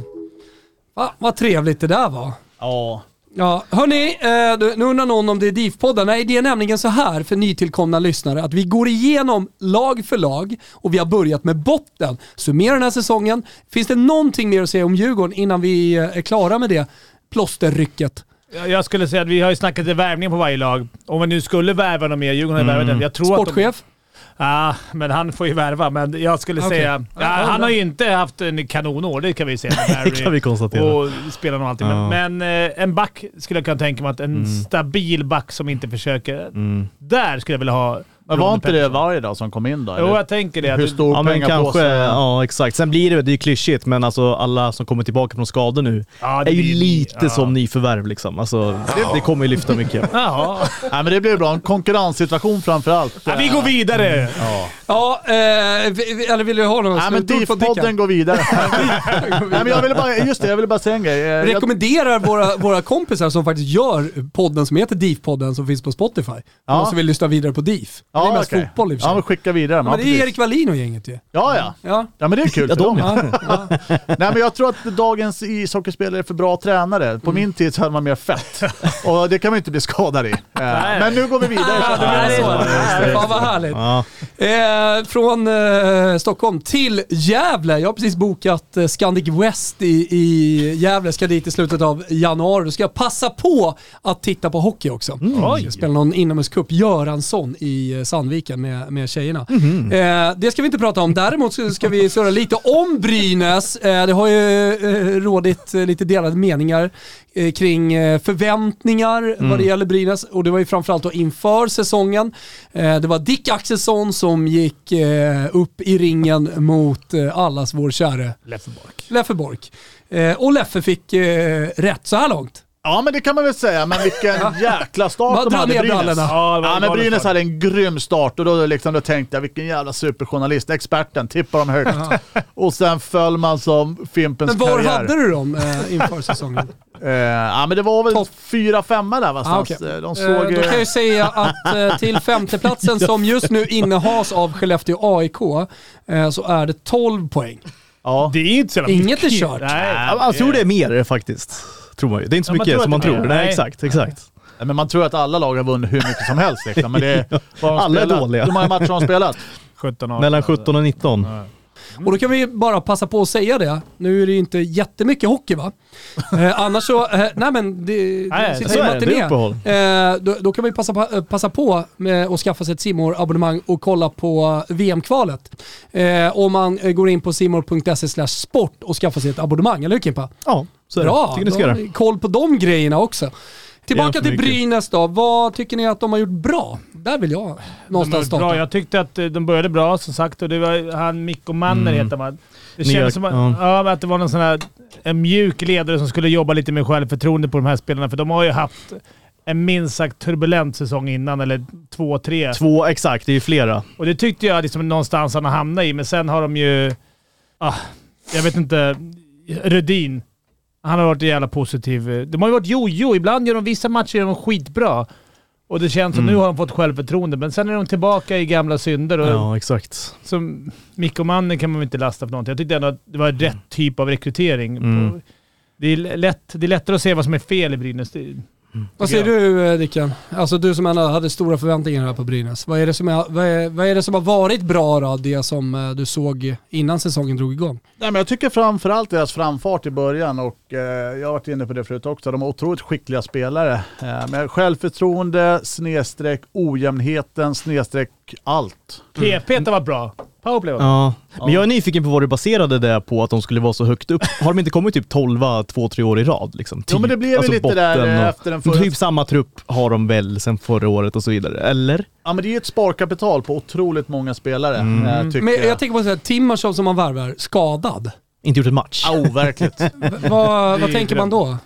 Ja, vad trevligt det där var. Ja. Ja, hörni, eh, nu undrar någon om det är D I F-podden. Nej, det är nämligen så här för nytillkomna lyssnare att vi går igenom lag för lag och vi har börjat med botten. Summerar den här säsongen. Finns det någonting mer att säga om Djurgården innan vi är klara med det plåsterrycket? Jag skulle säga att vi har ju snackat i värvning på varje lag. Om vi nu skulle värva någon mer, Djurgården har värvat den. Jag tror Sportchef? Att de, ja, men han får ju värva. Men jag skulle Okay. säga... Ja, han har ju inte haft en kanonår, det kan vi säga. Det kan vi konstatera. Och spelarna och allting. Ja. Men, men eh, en back skulle jag kunna tänka mig att en Mm. stabil back som inte försöker... Mm. Där skulle jag vilja ha... Men var inte det varje dag som kom in då? Jo, eller? jag tänker det. Hur stor Ja, men pengar kanske, på ja exakt. Sen blir det, det är ju klyschigt, men alltså alla som kommer tillbaka från skador nu Ja, det är ju blir- lite ja. som nyförvärv liksom. Alltså, det, det kommer ju lyfta mycket. Jaha. Nej, men det blir bra. En konkurrenssituation framförallt. Ja, vi går vidare! Ja. Ja, eh, vi- vi- eller vill du ha något? Nej, men D I F-podden går vidare. Nej, men jag ville bara, just det, jag ville bara säga en grej. Jag, rekommenderar våra, våra kompisar som faktiskt gör podden som heter D I F-podden som finns på Spotify. Ja. Och som vill lyssna vidare på D I F. Det är ja, mest okej. fotboll i och för Ja, sig. men skicka vidare. Men det är Erik Wallin och gänget ju. Ja, ja. Ja. Ja, men det är kul. Ja, för de, dem. Ja, ja. Nej, men jag tror att dagens ishockeyspelare är för bra tränare. På min tid så hade man mer fett. Och det kan man inte bli skadad i. Eh, Men nu går vi vidare. Ja, det är så. Fan vad härligt. Ja. Eh, från eh, Stockholm till Gävle. Jag har precis bokat eh, Scandic West i, i Gävle. Ska dit i slutet av januari. Då ska jag passa på att titta på hockey också. Oj. Jag ska spela någon inomhuscup Göransson i eh, Sandviken med, med tjejerna. Eh, det ska vi inte prata om. Däremot så ska vi surra lite om Brynäs. Eh, det har ju eh, rådit eh, lite delade meningar eh, kring eh, förväntningar Mm. vad det gäller Brynäs. Och det var ju framförallt då inför säsongen. Eh, det var Dick Axelsson som gick eh, upp i ringen mot eh, allas vår käre Leffe Bork. Leffe Bork. Eh, och Leffe fick eh, rätt så här långt. Ja, men det kan man väl säga. Men vilken jäkla start Man de drar hade, ner Brynäs. brallorna. Ja, det var Ja, en men galen Brynäs start. hade en grym start och då, liksom, då tänkte jag vilken jävla superjournalist. Experten, tippar dem högt. Och sen föll man som Fimpens Men var karriär. hade du dem eh, inför säsongen? Eh, ja, men det var väl Topp. fyra, femma där någonstans. Ah, okej. De såg... Eh, då kan jag ju säga att eh, till femteplatsen som just nu innehas av Skellefteå A I K eh, så är det tolv poäng. ja. Det är inte så jävla Inget är mycket. kört. Nej. Ja, jag tror det är mer faktiskt. Tror man ju. Det är inte så Ja, man mycket tror som man att det är tror. mer. Nej, Nej. exakt, exakt. Men man tror att alla lag har vunnit hur mycket som helst. Liksom. Men det är, vad har de Alla är spelat? dåliga. Hur många matcher har de spelat? sjutton år. Mellan sjutton och nitton. Och då kan vi bara passa på att säga det. Nu är det ju inte jättemycket hockey va? Eh, annars så, eh, nej men det, det Nej, sitter så i är det. Det är matiné. uppehåll. Eh, då, då kan vi passa på, passa på med att skaffa sig ett Simor abonnemang och kolla på V M-kvalet. Eh, om man eh, går in på simor punkt se slash sport och skaffar sig ett abonnemang, eller hur Kimpa? Ja, så är det. Bra, Tycker ni ska då har göra. vi koll på de grejerna också. Tillbaka för till mycket. Brynäs då. Vad tycker ni att de har gjort bra? Där vill jag någonstans de var bra. starta. Jag tyckte att eh, de började bra som sagt och det var han Mikko Manner Mm. heter man. Det Nya- känns som att, ja. ja, att det var någon sån här en mjuk ledare som skulle jobba lite med självförtroende på de här spelarna för de har ju haft en minst sagt turbulent säsong innan eller två, tre. Två, exakt. Det är ju flera. Och det tyckte jag liksom någonstans han har hamnat i men sen har de ju... Ah, jag vet inte... Rödin. Han har varit jävla positiv. De har ju varit jojo. Ibland gör de vissa matcher gör de skitbra. Och det känns som Mm. nu har de fått självförtroende. Men sen är de tillbaka i gamla synder. Och Ja, exakt. som Mikko Manner kan man väl inte lasta för någonting. Jag tyckte ändå att det var rätt typ av rekrytering. Mm. Det, är lätt, det är lättare att se vad som är fel i Brynäs. Det, Vad säger du eh, Dicken? Alltså du som ändå hade stora förväntningar här på Brynäs. Vad är det som, är, vad är, vad är det som har varit bra då? Det som eh, du såg innan säsongen drog igång? Nej, men jag tycker framförallt deras framfart i början och eh, jag har varit inne på det förut också. De är otroligt skickliga spelare. Eh, med självförtroende, snedstreck, ojämnheten, snedstreck, allt. P P var bra. Powerplay var bra. Ja. Men jag är nyfiken på vad du baserade det på att de skulle vara så högt upp. Har de inte kommit typ tolva två, tre år i rad? Liksom? Typ. Jo, men det blev väl lite där, botten eh, och- efter den förra- Typ samma trupp har de väl sen förra året och så vidare, eller? Ja, men det är ju ett sparkapital på otroligt många spelare. Eh, tycker Men jag. jag tänker på att Timmersson som man värvar, skadad. Inte gjort en match. Ja, overkligt. V- vad vad Det är tänker man då?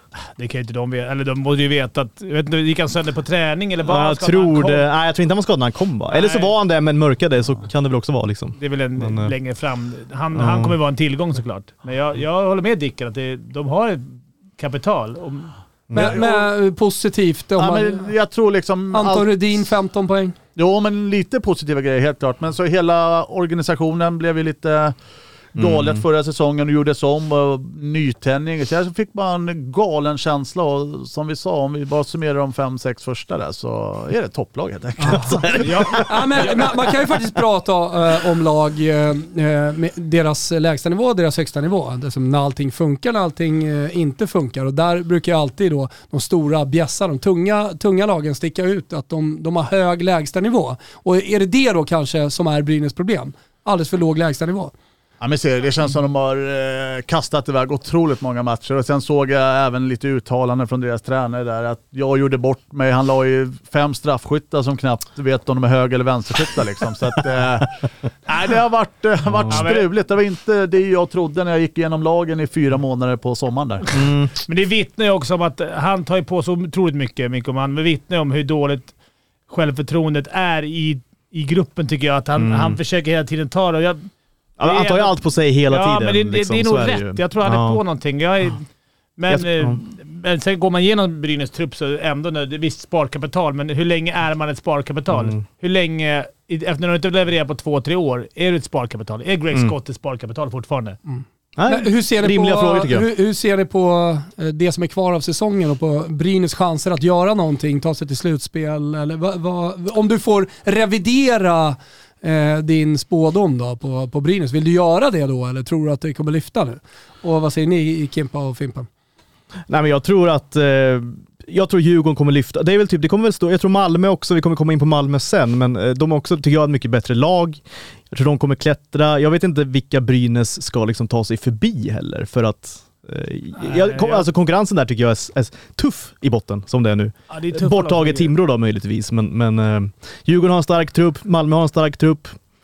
Det kan ju inte de veta. Eller de borde ju veta att... Jag vet inte, gick han sönder på träning eller bara... Ja, jag, tror det, nej, jag tror inte han var skadad när han kom, va? Eller så var han det, men mörkade, så kan det väl också vara. Liksom. Det är väl en men, längre fram. Han, ja. han kommer vara en tillgång såklart. Men jag, jag håller med Dicken att det, de har ett kapital. Och, men, men positivt. Om ja, man, men jag tror liksom... Anton allt... Rudin, femton poäng. Jo, men lite positiva grejer helt klart. Men så hela organisationen blev ju lite... galet mm. förra säsongen och gjordes om och nytändning. Så jag fick bara en galen känsla och som vi sa, om vi bara summerar de fem, sex första där så är det topplag helt enkelt. Ja. Ja, men, man, man kan ju faktiskt prata uh, om lag uh, med deras lägsta nivå och deras högsta nivå. Det som när allting funkar, när allting uh, inte funkar. Och där brukar ju alltid då de stora bjässar, de tunga, tunga lagen sticka ut att de, de har hög lägsta nivå. Och är det det då kanske som är Brynäs problem? Alldeles för låg lägsta nivå. Ja, men ser, det känns som de har eh, kastat iväg otroligt många matcher och sen såg jag även lite uttalanden från deras tränare där att jag gjorde bort mig. Han la ju fem straffskyttar som knappt vet om de är höger eller vänsterskyttar liksom. Så att, eh, nej, det har varit, eh, varit struligt. Det var inte det jag trodde när jag gick igenom lagen i fyra månader på sommaren där. Mm. Men det vittnar ju också om att han tar på så otroligt mycket, Mikko Man, men vittnar om hur dåligt självförtroendet är i, i gruppen tycker jag. Att han, mm. han försöker hela tiden ta det och jag Ja, han tar ju allt på sig hela ja, tiden. Ja, men det, liksom, det är nog rätt. Ju. Jag tror han är ja. på någonting. Jag är, men, jag, ja. men sen går man igenom Brynäs trupp så ändå när det är visst sparkapital. Men hur länge är man ett sparkapital? Mm. Hur länge, efter när du inte levererar på två, tre år, är du ett sparkapital? Är Greg Scott ett sparkapital fortfarande? Mm. Nej, hur, ser ni på, frågor, hur, hur ser ni på det som är kvar av säsongen och på Brynäs chanser att göra någonting, ta sig till slutspel? Eller va, va, om du får revidera Eh, din spådom då på, på Brynäs. Vill du göra det då eller tror du att det kommer lyfta nu? Och vad säger ni i Kimpa och Fimpen? Nej, men jag tror att eh, jag tror Djurgården kommer lyfta. Det är väl typ, det kommer väl stå, jag tror Malmö också, vi kommer komma in på Malmö sen, men eh, de också tycker jag är ett mycket bättre lag. Jag tror de kommer klättra. Jag vet inte vilka Brynäs ska liksom ta sig förbi heller för att Nej, jag, kom, alltså konkurrensen där tycker jag är, är tuff i botten som det är nu. Ja, det är borttaget Timrå då möjligtvis, men, men uh, Djurgården har en stark trupp, Malmö har en stark trupp.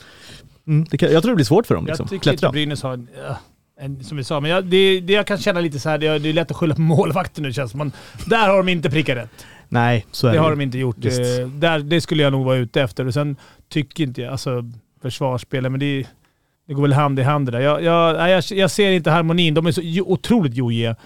Mm, det kan, jag tror det blir svårt för dem. Liksom. Jag tycker inte Brynäs har en, en, som vi sa, men jag, det, det jag kan känna lite så här, det är, det är lätt att skylla på målvakten nu känns man. Där har de inte prickat rätt. Nej, så är det. Det har de inte gjort. Det, där, det skulle jag nog vara ute efter. Och sen tycker inte jag, alltså försvarsspelare, men det, det går väl hand i hand det där. Jag, jag, jag, jag ser inte harmonin. De är så otroligt jojiga.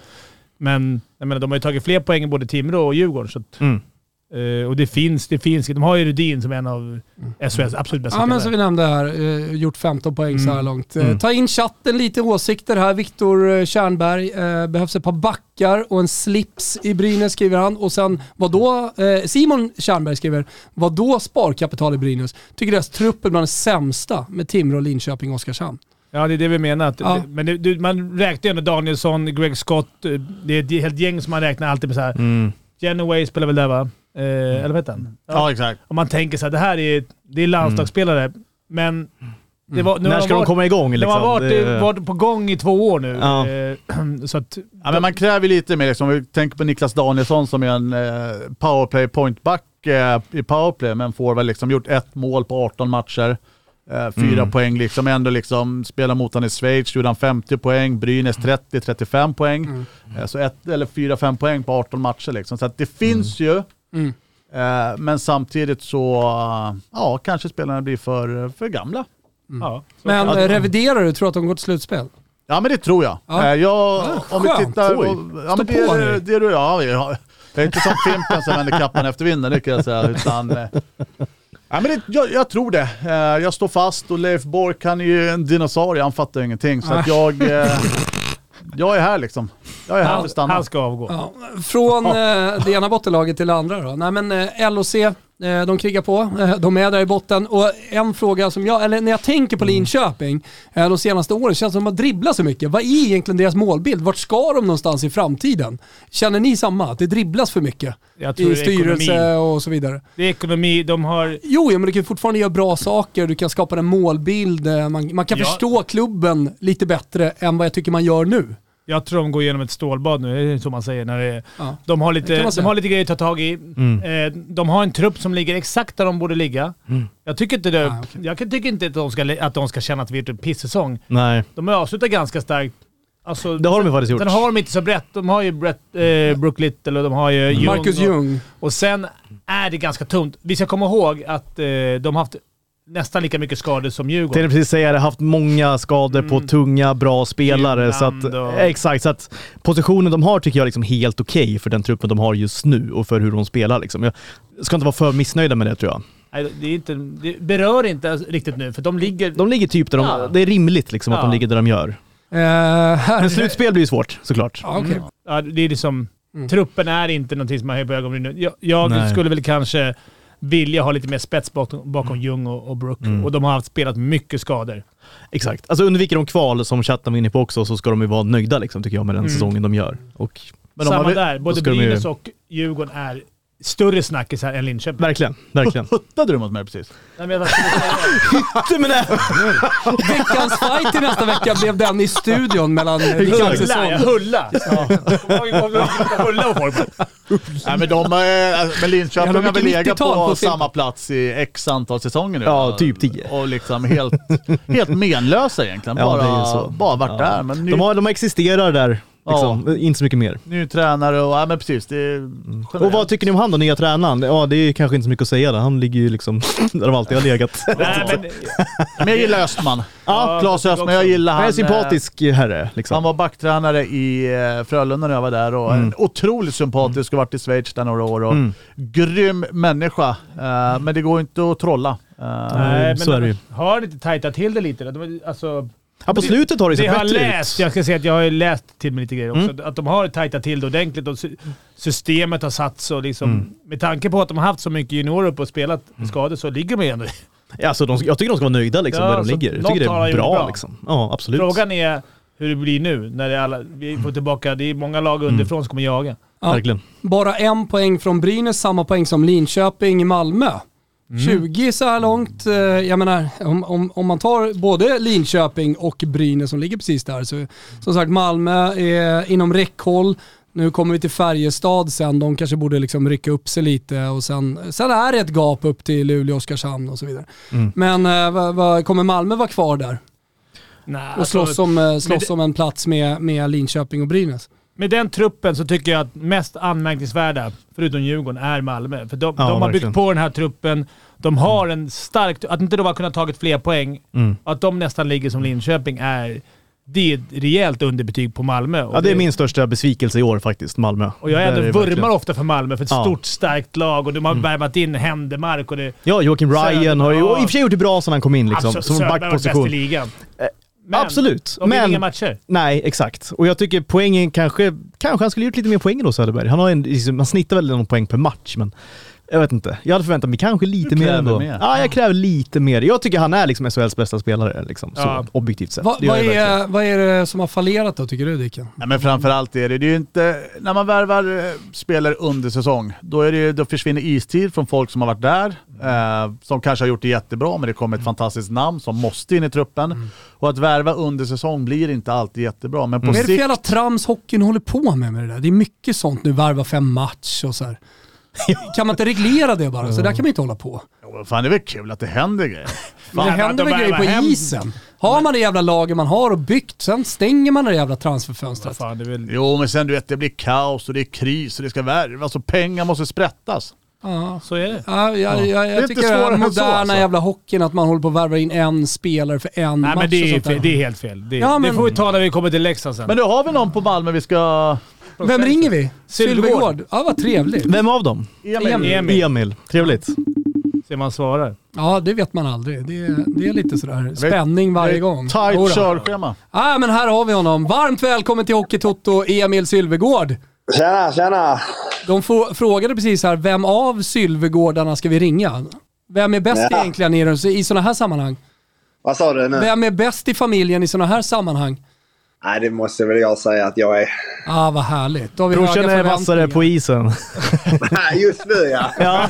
Men jag menar, de har ju tagit fler poäng både Timrå och Djurgården. Så att, mm. Uh, och det finns, det finns. De har ju Rudin som en av S H L:s absolut bästa ja, spelare. Men som vi nämnde här, uh, gjort femton poäng mm. så här långt. Uh, mm. Ta in chatten, lite åsikter här. Viktor Tjärnberg, uh, behövs ett par backar och en slips i Brynäs skriver han. Och sen, vadå? Uh, Simon Tjärnberg skriver, vadå sparkapital i Brynäs? Tycker deras trupp är bland det sämsta med Timrå, Linköping och Oskarshamn. Ja, det är det vi menar. Att, ja. Men det, det, man räknar ju ändå Danielsson, Greg Scott. Det är ett helt gäng som man räknar alltid med så här. Mm. Genoway spelar väl där, va? Eh, mm. Eller vad heter han? Ja, ja, exakt. Om man tänker så här, det här är, det är landslagsspelare, mm. men det var, nu när ska de, varit, de komma igång? Liksom? De har varit, det... varit på gång i två år nu. Ja. Eh, så att, ja, men man kräver lite mer. Liksom. Vi tänker på Niklas Danielsson som är en eh, powerplay pointback eh, i powerplay, men får väl liksom gjort ett mål på arton matcher. Uh, fyra mm. poäng liksom, ändå liksom spela mot han i Schweiz, gjorde han femtio poäng, Brynäs trettio till trettiofem poäng. Mm. Uh, så ett eller fyra fem poäng på arton matcher liksom. Så att det finns mm. ju, mm. Uh, men samtidigt så, uh, ja, kanske spelarna blir för, för gamla. Mm. Ja, men att, reviderar du, tror att de går till slutspel? Ja, men det tror jag. Ja. Uh, jag ja, om vi tittar, och, ja, men det, det, det, det, ja, jag, jag är inte som Fimpen som vänder kappan efter vinden, det kan jag säga, utan... Uh, Ja, men det, jag, jag tror det. Uh, jag står fast och Leif Bork, han är ju en dinosaurie, han fattar ingenting. Så att jag, uh, jag är här liksom. Jag är här han, för stanna. Han ska avgå. Ja. Från uh, det ena bottenlaget till det andra då. Nej, men uh, L O C, uh, de krigar på. Uh, de är där i botten. Och en fråga som jag, eller när jag tänker på Linköping uh, de senaste åren, känns det som att de dribblar så mycket. Vad är egentligen deras målbild? Vart ska de någonstans i framtiden? Känner ni samma? Att det dribblas för mycket? I styrelse ekonomi. Och så vidare. Det är ekonomi, de har... Jo, men du kan fortfarande göra bra saker. Du kan skapa en målbild. Man, man kan ja. förstå klubben lite bättre än vad jag tycker man gör nu. Jag tror de går igenom ett stålbad nu, det är som man säger. När det är, ja. de, har lite, de har lite grejer att ta tag i. Mm. Eh, de har en trupp som ligger exakt där de borde ligga. Mm. Jag tycker inte, det, ah, okay. jag tycker inte att, de ska, att de ska känna att vi är en pissäsong. Nej. De har avslutat ganska starkt Alltså, Det har de faktiskt gjort. Den har de inte så brett. De har ju Brett, eh, Brook Little och de har ju Jung. Marcus och, Jung. Och sen är det ganska tunt. Vi ska komma ihåg att eh, de har haft nästan lika mycket skador som Djurgården. Jag tänkte precis säga det, haft många skador mm. på tunga, bra spelare. Så att, och... Exakt, så att positionen de har tycker jag liksom helt okej okay för den truppen de har just nu och för hur de spelar. Liksom. Jag ska inte vara för missnöjda med det, tror jag. Nej, det, är inte, det berör inte riktigt nu, för de ligger... De ligger typ där de... Ja. Det är rimligt liksom, ja. att de ligger där de gör. Uh, här... Men slutspel blir ju svårt, såklart. Ja, okay. mm. ja, det är liksom... Mm. Truppen är inte någonting som man har på ögonen nu. Jag, jag skulle väl kanske vilja ha lite mer spets bakom, bakom mm. Jung och, och Brook. Mm. Och de har haft spelat mycket skador. Exakt. Alltså undviker de kval som chatten var inne på också, så ska de ju vara nöjda liksom, tycker jag, med den mm. säsongen de gör. Och, men Samma de har, där. Både Brynäs ju... och Djurgården är större snackis här än Linköping. Verkligen, verkligen. Huttade du mot mig precis? Nej, men jag Hytte med det! Veckans fight till nästa vecka blev den i studion mellan Hulla, ja, Hulla! Hulla och folk. Nej, men de är, men Linköping har väl legat på, på samma plats i x antal säsonger nu. Ja, typ tio. Och liksom helt, helt menlösa egentligen. Bara, ja, så. bara varit ja. där. Men nu... de, har, de existerar där. Liksom. Ja. Inte så mycket mer. Ny tränare och ja, men precis. Det är mm. Och vad tycker ni om han då, nya tränaren? Ja, det är kanske inte så mycket att säga där. Han ligger ju liksom där de alltid har legat. Nej, men... men jag gillar Östman. Ja, Claes Östman, jag gillar han. Han är sympatisk herre. Liksom. Han var backtränare i Frölunda när jag var där och mm. en otroligt sympatisk och varit i Schweiz där några år och mm. grym människa. Uh, men det går inte att trolla. Uh, Nej, men så är det ju. Har det inte tajtat till det lite? De, alltså... Ja, på slutet har det sett bättre ut. Jag har läst, jag ska säga att jag har läst till mig lite grejer också, mm. att de har tajtat till det ordentligt och systemet har satt så liksom, mm. med tanke på att de har haft så mycket juniorer upp och spelat mm. skador så ligger de ändå. Ja, alltså de, jag tycker de ska vara nöjda liksom, ja, där de ligger. Jag tycker det är bra, bra. Liksom. Ja, absolut. Frågan är hur det blir nu när det är alla, vi får tillbaka, det är många lag underifrån mm. som kommer jaga. Ja. Verkligen. Bara en poäng från Brynäs, samma poäng som Linköping i Malmö. Mm. tjugo så här långt, jag menar, om, om, om man tar både Linköping och Brynäs som ligger precis där, så som sagt Malmö är inom räckhåll. Nu kommer vi till Färjestad sen, de kanske borde liksom rycka upp sig lite och sen, sen är det ett gap upp till Luleå, Oskarshamn och så vidare. Mm. Men äh, vad, kommer Malmö vara kvar där? Nej, och slåss, alltså, om, slåss om en plats med, med Linköping och Brynäs? Med den truppen så tycker jag att mest anmärkningsvärda, förutom Djurgården, är Malmö. För de, ja, de har verkligen. byggt på den här truppen. De har en stark... Att inte de har kunnat tagit fler poäng, mm. att de nästan ligger som Linköping, är det är ett rejält underbetyg på Malmö. Och ja, det är min största besvikelse i år faktiskt, Malmö. Och jag är ändå vurmar verkligen. ofta för Malmö, för ett ja. stort, starkt lag. Och de har mm. värvat in Händemark och det... Ja, Joakim Ryan Söder, har ju ja. i och för sig gjort det bra sedan han kom in liksom. Absolut, som backposition. Bäst i ligan. Eh, Men absolut. De vinner inga matcher. Nej, exakt. Och jag tycker poängen kanske... Kanske han skulle gjort lite mer poäng då, Söderberg. Han har en, man snittar väl någon poäng per match, men... Jag vet inte. Jag hade förväntat mig kanske lite mer ändå. Mer. Ja, jag kräver lite mer. Jag tycker han är liksom S H L:s bästa spelare, liksom, ja. så objektivt sett. Va, vad, är, vad är det som har fallerat då, tycker du, Dicken? Ja, men framförallt är det, det är ju inte... När man värvar spelare under säsong, då, är det, då försvinner istid från folk som har varit där, eh, som kanske har gjort det jättebra, men det kommer ett fantastiskt namn som måste in i truppen. Mm. Och att värva under säsong blir inte alltid jättebra. Men på mm. sikt... Vad är det för jävla trams hockeyn håller på med med det där? Det är mycket sånt nu, värva fem match och så här. Kan man inte reglera det bara? Så där kan man inte hålla på. Jo, fan, det är väl kul att det händer grejer. Fan, det händer väl grejer på hem... isen. Har man det jävla lager man har och byggt, sen stänger man det jävla transferfönstret. Fan, det väl... Jo, men sen du vet, det blir kaos och det är kris och det ska värvas och pengar måste sprättas. Ja, så är det. Ja, jag, jag, jag tycker det är moderna så, alltså. jävla hockeyn att man håller på att värva in en spelare för en Nej, match. Men det, är fel, det är helt fel. Det, ja, men... det får vi ta när vi kommer till Leksand sen. Men nu har vi någon på Malmö vi ska... Vem ringer vi? Sylvegård. Ja, vad trevligt. Vem av dem? Emil. Emil. Emil. Trevligt. Se man svarar. Ja, det vet man aldrig. Det är, det är lite sådär spänning varje gång. Tight körschema. Ja, men här har vi honom. Varmt välkommen till Hockeytoto, Emil Sylvegård. Tjena, tjena. De få, frågade precis här, vem av Sylvegårdarna ska vi ringa? Vem är bäst ja. egentligen i, i sådana här sammanhang? Vad sa du nu? Vem är bäst i familjen i sådana här sammanhang? Nej, det måste väl jag säga att jag är. Ja, ah, vad härligt. Då har vi Brorsan är vassare på isen. Nej, just nu ja. ja.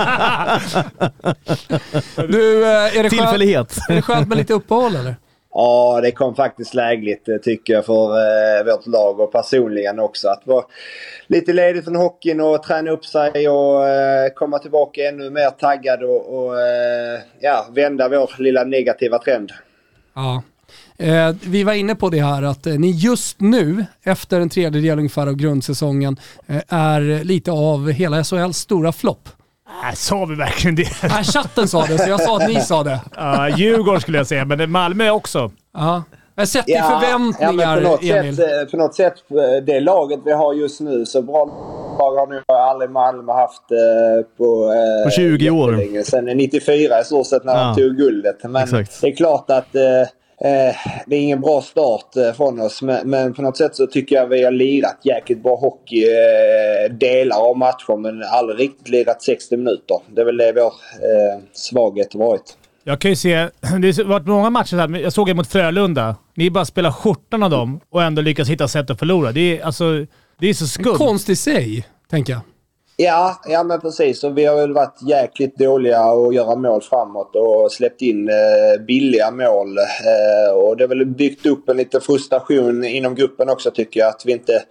Du, är det Tillfällighet. Skönt, är det skönt med lite uppehåll eller? Ja, det kom faktiskt lägligt tycker jag för eh, vårt lag och personligen också. Att vara lite ledig från hockeyn och träna upp sig och eh, komma tillbaka ännu mer taggad och, och eh, ja, vända vår lilla negativa trend. Ja. Eh, vi var inne på det här att eh, ni just nu, efter en tredjedel ungefär av grundsäsongen, eh, är lite av hela S H L:s stora flopp. Äh, sa vi verkligen det? Nej, chatten sa det, så jag sa att ni sa det. Uh, Djurgården skulle jag säga, men Malmö också. Ja. Jag har sett i Ja, förväntningar, ja, på något Emil. Sätt, på något sätt, det laget vi har just nu, så bra lag har nu aldrig Malmö haft eh, på, eh, på tjugo år. Länge. Sen nittiofyra i stort sett när ja. de tog guldet. Men Exakt. det är klart att eh, eh, det är ingen bra start eh, från oss. Men, men på något sätt så tycker jag vi har lirat jäkligt bra hockey eh, delar av matchen, men aldrig riktigt lirat sextio minuter. Det är väl det vår eh, svaghet har varit. Jag kan ju se, det har varit många matcher här, jag såg er mot Frölunda. Ni bara spelar skjortan av dem och ändå lyckas hitta sätt att förlora. Det är, alltså, det är så skumt. Konst i sig, tänker jag. Ja, ja men precis. Och vi har väl varit jäkligt dåliga att göra mål framåt och släppt in eh, billiga mål. Eh, och det har väl byggt upp en liten frustration inom gruppen också, tycker jag. Att vi inte...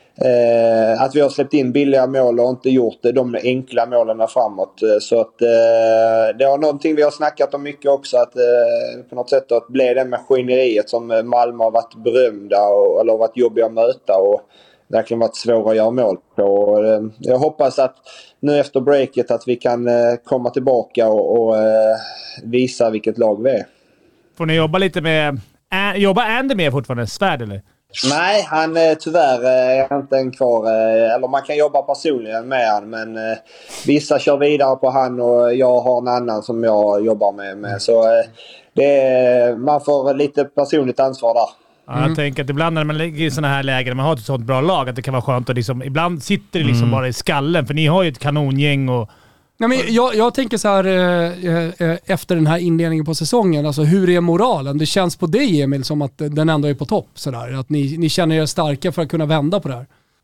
Eh, att vi har släppt in billiga mål och inte gjort eh, de enkla målen framåt. Så att eh, det var någonting vi har snackat om mycket också, att eh, på något sätt att bli det maskineriet som Malmö har varit berömda och, eller varit jobbiga att möta och verkligen varit svåra att göra mål på. Och, eh, jag hoppas att nu efter breaket att vi kan eh, komma tillbaka och, och eh, visa vilket lag vi är. Får ni jobba lite med... Äh, jobba Andy med fortfarande? Svärd eller? Nej, han är tyvärr är inte en kvar. Eller man kan jobba personligen med han, men eh, vissa kör vidare på han och jag har en annan som jag jobbar med. med. Så eh, det är, man får lite personligt ansvar där. Ja, jag mm. tänker att ibland när man ligger i såna här lägen, när man har ett sånt bra lag, att det kan vara skönt att liksom, ibland sitter det liksom mm. bara i skallen, för ni har ju ett kanongäng och... Nej, men jag, jag tänker så här eh, eh, efter den här inledningen på säsongen, alltså hur är moralen? Det känns på dig, Emil, som att den ändå är på topp, så där, att ni, ni känner er starka för att kunna vända på det här.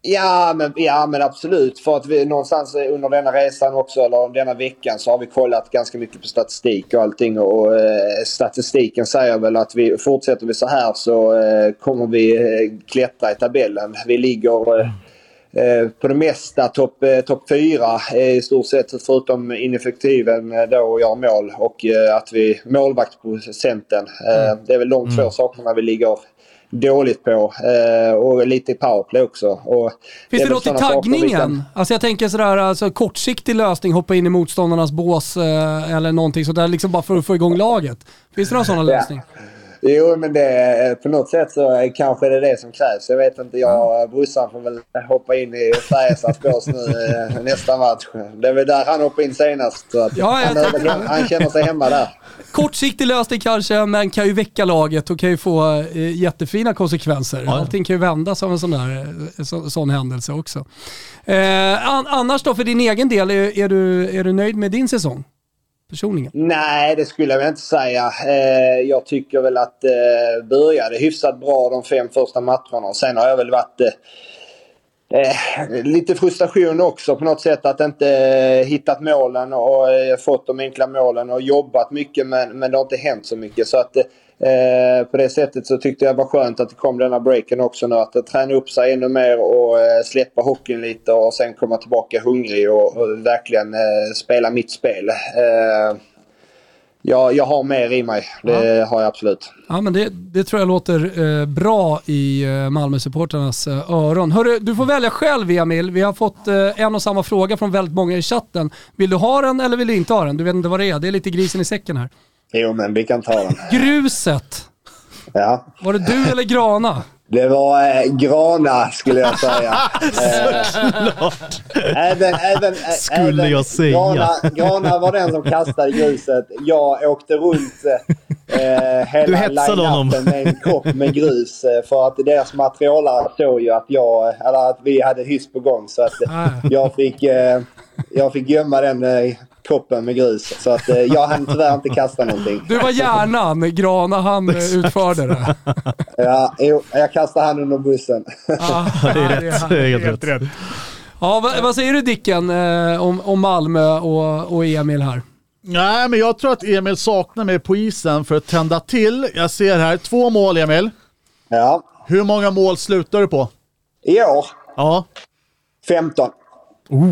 Ja men, ja, men absolut. För att vi någonstans under denna resan också, eller denna veckan, så har vi kollat ganska mycket på statistik och allting. Och eh, statistiken säger väl att vi fortsätter vi så här så eh, kommer vi eh, klättra i tabellen. Vi ligger... Eh, Eh, på det mesta topp eh, top fyra eh, i stort sett, förutom ineffektiven eh, då och gör mål och eh, att vi målvakt på centern. Eh, mm. Det är väl de två mm. sakerna vi ligger dåligt på eh, och lite i powerplay också. Och finns det, det något i taggningen? Kan... Alltså jag tänker sådär, alltså kortsiktig lösning, hoppa in i motståndarnas bås eh, eller någonting sådär, liksom bara för att få igång laget. Finns det någon sån lösning? Ja. Jo, men det, på något sätt så kanske det är det som krävs. Jag vet inte, jag brorsan får väl hoppa in i Färjestads bås nu nästa match. Det är väl där han hoppar in senast. Så att ja, han, är, han känner sig hemma där. Kortsiktig lösning kanske, men kan ju väcka laget och kan ju få eh, jättefina konsekvenser. Ja. Allting kan ju vändas av en sån där så, sån händelse också. Eh, an, annars då, för din egen del, är, är, du, är du nöjd med din säsong? Personligen? Nej, det skulle jag väl inte säga. Eh, jag tycker väl att eh, började hyfsat bra de fem första matcherna. Sen har jag väl varit eh, eh, lite frustration också på något sätt att inte eh, hittat målen och eh, fått de enkla målen och jobbat mycket, men, men det har inte hänt så mycket. Så att eh, på det sättet så tyckte jag var skönt att det kom denna breaken också nu. Att träna upp sig ännu mer och eh, släppa hockeyn lite och sen komma tillbaka hungrig och, och verkligen eh, spela mitt spel. Eh, jag, jag har mer i mig, det ja. har jag absolut. Ja, men det, det tror jag låter eh, bra i eh, Malmö-supporternas eh, öron. Hörru, du får välja själv, Emil. Vi har fått eh, en och samma fråga från väldigt många i chatten. Vill du ha den eller vill du inte ha den? Du vet inte vad det är, det är lite grisen i säcken här. Jo, men vi kan ta den. Gruset. Ja. Var det du eller Grana? Det var eh, Grana, skulle jag säga. Såklart. Även, även, skulle även jag säga. Grana, Grana var den som kastade gruset. Jag åkte runt eh, hela line-upen med en kopp med grus. För att deras materialare såg ju att, jag, eller att vi hade hyss på gång. Så att jag fick, eh, jag fick gömma den eh, koppen med grus. Så att eh, jag hann tyvärr inte kasta någonting. Du var hjärnan, Grana han utförde det. Ja, jag kastade han under bussen. Ah, det är rätt. Det är helt rätt. Ja, vad, vad säger du, Dicken, eh, om, om Malmö och, och Emil här? Nej, men jag tror att Emil saknar mig på isen för att tända till. Jag ser här två mål, Emil. Ja. Hur många mål slutar du på? I år? Ja. femton. Oh,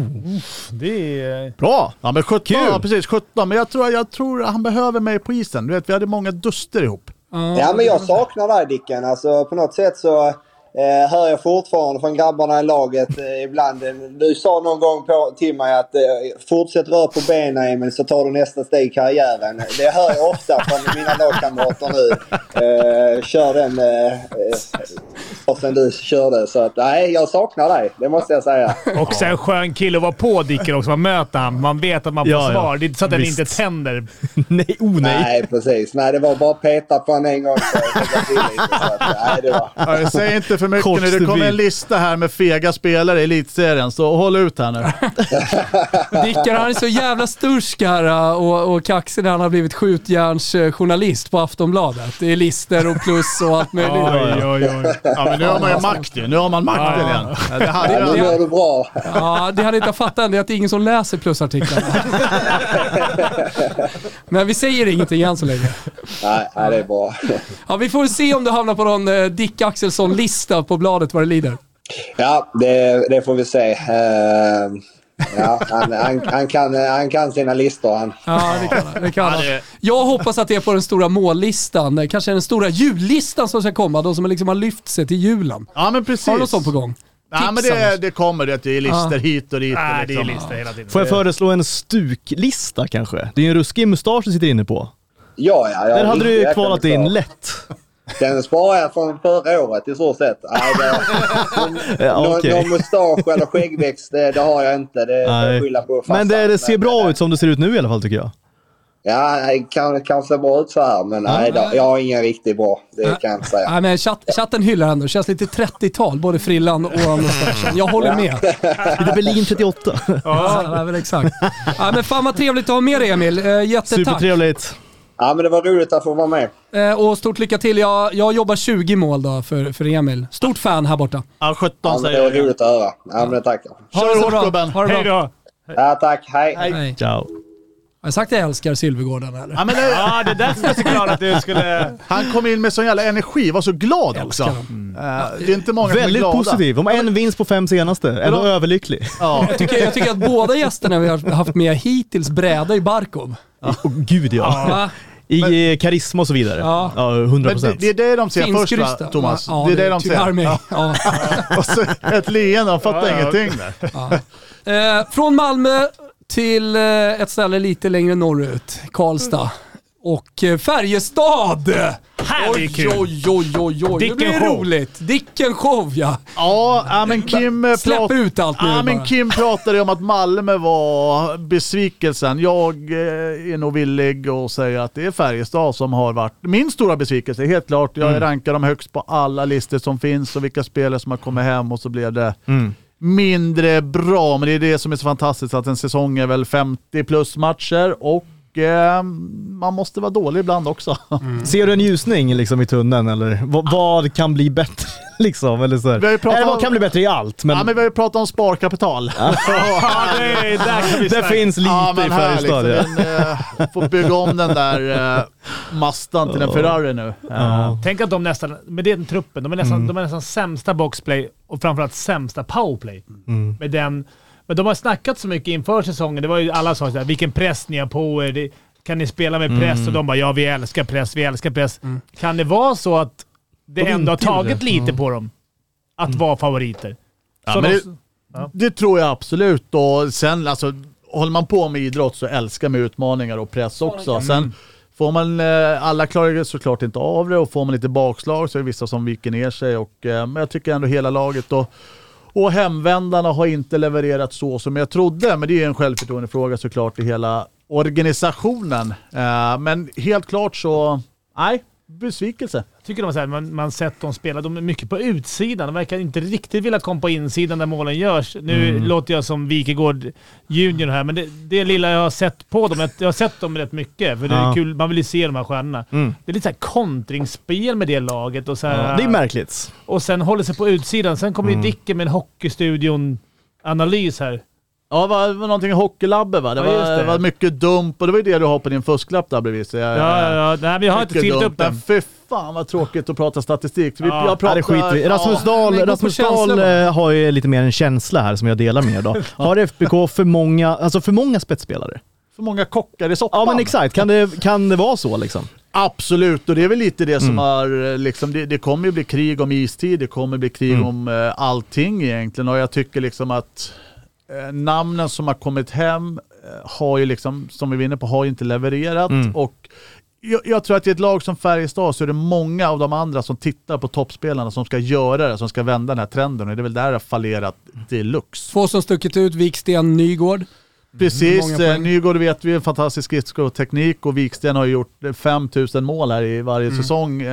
det är bra. Ja, men sjutton, ja, precis, sjutton. Men jag tror, jag tror han behöver mig på isen. Du vet, vi hade många duster ihop. Uh, ja, men jag saknar dig, Dicken. Alltså, på något sätt så eh, hör jag fortfarande från grabbarna i laget eh, ibland. Du sa någon gång på, till mig att eh, fortsätt röra på benen, Emil, så tar du nästa steg i karriären. Det hör jag ofta från mina lagkamrater nu. Eh, kör den eh, och sen du körde. Så att, nej, jag saknar dig. Det måste jag säga. Och sen skön kille att vara på Dicken också. Man möter han. Man vet att man får ja, svar. Ja. Det är inte så att den inte tänder. nej, oh nej. Nej, precis. Nej, det var bara peta på en en gång. Så jag till lite, så att, nej, det var... ja, jag säger inte för mycket nu. Det kommer en lista här med fega spelare i elitserien. Så håll ut här nu. Dicken, han är så jävla stursk här och, och kaxig när han har blivit skjutjärnsjournalist på Aftonbladet. Det är lister och plus och allt möjligt. Oj, oj, oj. Ja, men nu har man ju makt ju. Nu har man makten ja, igen. Ja, det, hade ja, det gör du bra. Ja, det hade inte fattat än. Det är att det är ingen som läser plusartiklarna. Men vi säger ingenting än så länge. Nej, nej, det är bra. Ja, vi får se om du hamnar på någon eh, Dick Axelsson-lista på bladet vad det lider. Ja, det, det får vi se. Uh... Ja, han, han, han, kan, han kan sina listor. Han. Ja, det kan han. Det kan han. Jag hoppas att det är på den stora mållistan. Kanske den stora jullistan som ska komma. De som liksom har lyft sig till julen. Ja, men precis. Har du något sånt på gång? Ja, men det, det kommer det. Det är listor ah. hit och dit. Nej, liksom. det är listor hela tiden. Får jag föreslå en stuklista kanske? Det är en ruskig mustasch du sitter inne på. Ja, ja. ja där hade du ju kvalat in lätt. Den sparar jag från förra året i så sätt. Nej, det, ja, någon, okay. någon mustasch eller skäggväxt, det, det har jag inte. Det, det skylla på men det, det ser men, bra ut som det ser ut nu i alla fall, tycker jag. Ja, det kan, kan se bra ut så här, men ja, nej, då, jag har ingen riktigt bra. Det ja, kan jag säga. Ja, men chatt, chatten hyllar ändå. Det känns lite trettiotal, både frillan och mustaschen. Jag håller med. Lite Berlin trettioåtta. Ja, ja väl exakt. Ja, men fan vad trevligt att ha med dig, Emil. Jättetack. Supertrevligt. Ja, men det var roligt att få vara med. Eh, och stort lycka till. Jag, jag jobbar tjugo mål då för, för Emil. Stort fan här borta. Ja, sjutton ja, säger jag. Det var roligt att höra. Ja, men tack. Ha det så bra. Ha det bra. Hej då. Ja, tack. Hej. Hej. Hej. Ciao. Jag har sagt att jag älskar Sylvegården, eller? Ja, men det, ja, det där skulle jag att du skulle... Han kom in med sån jävla energi, var så glad också. Mm. Uh, det är inte många väldigt som är glada. Positiv. Om en vinst på fem senaste. Ändå ja. Överlycklig. Ja. Jag, tycker, jag tycker att båda gästerna vi har haft med hittills bräda i Barkov. Ja. Oh, gud, ja. ja. I men, karisma och så vidare. Ja, ja hundra procent. Det, det är det de ser först, va, Thomas? Ja, det är det, det de ser. Mig. Ja. Ja. Och så ett leende, de fattar ja, ingenting där. Ja. Eh, från Malmö till eh, ett ställe lite längre norrut, Karlstad. Och eh, Färjestad! Oj, oj, oj, oj, oj. Det blir roligt. Dicken show, ja. Ja, men Kim... Släpp prat- ut allt nu ja, men Kim pratade om att Malmö var besvikelsen. Jag är nog villig att säga att det är Färjestad som har varit min stora besvikelse. Helt klart, jag mm. rankar dem högst på alla listor som finns och vilka spelare som har kommit hem och så blev det... Mm. mindre bra, men det är det som är så fantastiskt att en säsong är väl femtio plus matcher och eh, man måste vara dålig ibland också. Mm. Ser du en ljusning liksom i tunneln eller vad, vad kan bli bättre liksom eller så här. Eller vad kan bli bättre i allt, men ja, men vi har ju pratat om sparkapital. Ja. Ja, det, där kan vi det finns lite ja, i Färjestad. Äh, får bygga om den där äh, mastan till en Ferrari nu. Ja. Tänk att de nästan med den truppen, de är nästan mm. de är nästan sämsta boxplay och framförallt sämsta powerplay. Mm. Med den, men de har snackat så mycket inför säsongen. Det var ju alla sa så här, vilken press ni har på er. Det, kan ni spela med press? Mm. Och de bara, ja, vi älskar press, vi älskar press. Mm. Kan det vara så att det de ändå har tagit det. lite mm. på dem att mm. vara favoriter? Ja, men det, ja. det tror jag absolut. Och sen, alltså, håller man på med idrott så älskar man utmaningar och press också. Mm. Sen får man, eh, alla klarar såklart inte av det och får man lite bakslag så är det vissa som viker ner sig. Och, eh, men jag tycker ändå hela laget och, och hemvändarna har inte levererat så som jag trodde. Men det är en självförtroendefråga såklart i hela organisationen. Eh, men helt klart så, nej, besvikelse. Jag tycker de så här, man, man sett dem spela, de är mycket på utsidan. De verkar inte riktigt vilja komma på insidan där målen görs. Nu mm. låter jag som Wikegård junior här, men det, det lilla jag har sett på dem, jag har sett dem rätt mycket, för det är ja. kul, man vill ju se de här stjärnorna. Mm. Det är lite så här kontringsspel med det laget. Och så här, ja, det är märkligt. Och sen håller sig på utsidan. Sen kommer mm. ju Dicken med en hockeystudion-analys här. Ja, det var, var någonting i hockeylabbe, va? Det, ja, var, det. det var mycket dumt och det var ju det du har på din fusklapp där bredvid. Så jag, ja, ja, ja. Nej, vi har inte fyllt upp den. Fy fan vad tråkigt att prata statistik. Vi, ja. jag pratar, ja, det skit. Rasmus Dahl, ja, Rasmus Dahl har ju lite mer en känsla här som jag delar med då. Har F B K för många, alltså för många spetsspelare? För många kockar i soppan? Ja, men exakt. Kan det, kan det vara så liksom? Absolut, och det är väl lite det som mm. är liksom, det, det kommer ju bli krig om istid, det kommer bli krig mm. om eh, allting egentligen, och jag tycker liksom att eh, namnen som har kommit hem eh, har ju liksom, som vi vinner på, har ju inte levererat mm. och jag, jag tror att i ett lag som Färjestad så är det många av de andra som tittar på toppspelarna som ska göra det, som ska vända den här trenden, och det är väl där det har fallerat deluxe. Två som stuckit ut, Viksten, Nygård. Precis, mm, Nygård vet vi är en fantastisk skridskoteknik, och Viksten har gjort fem tusen mål här i varje mm. säsong.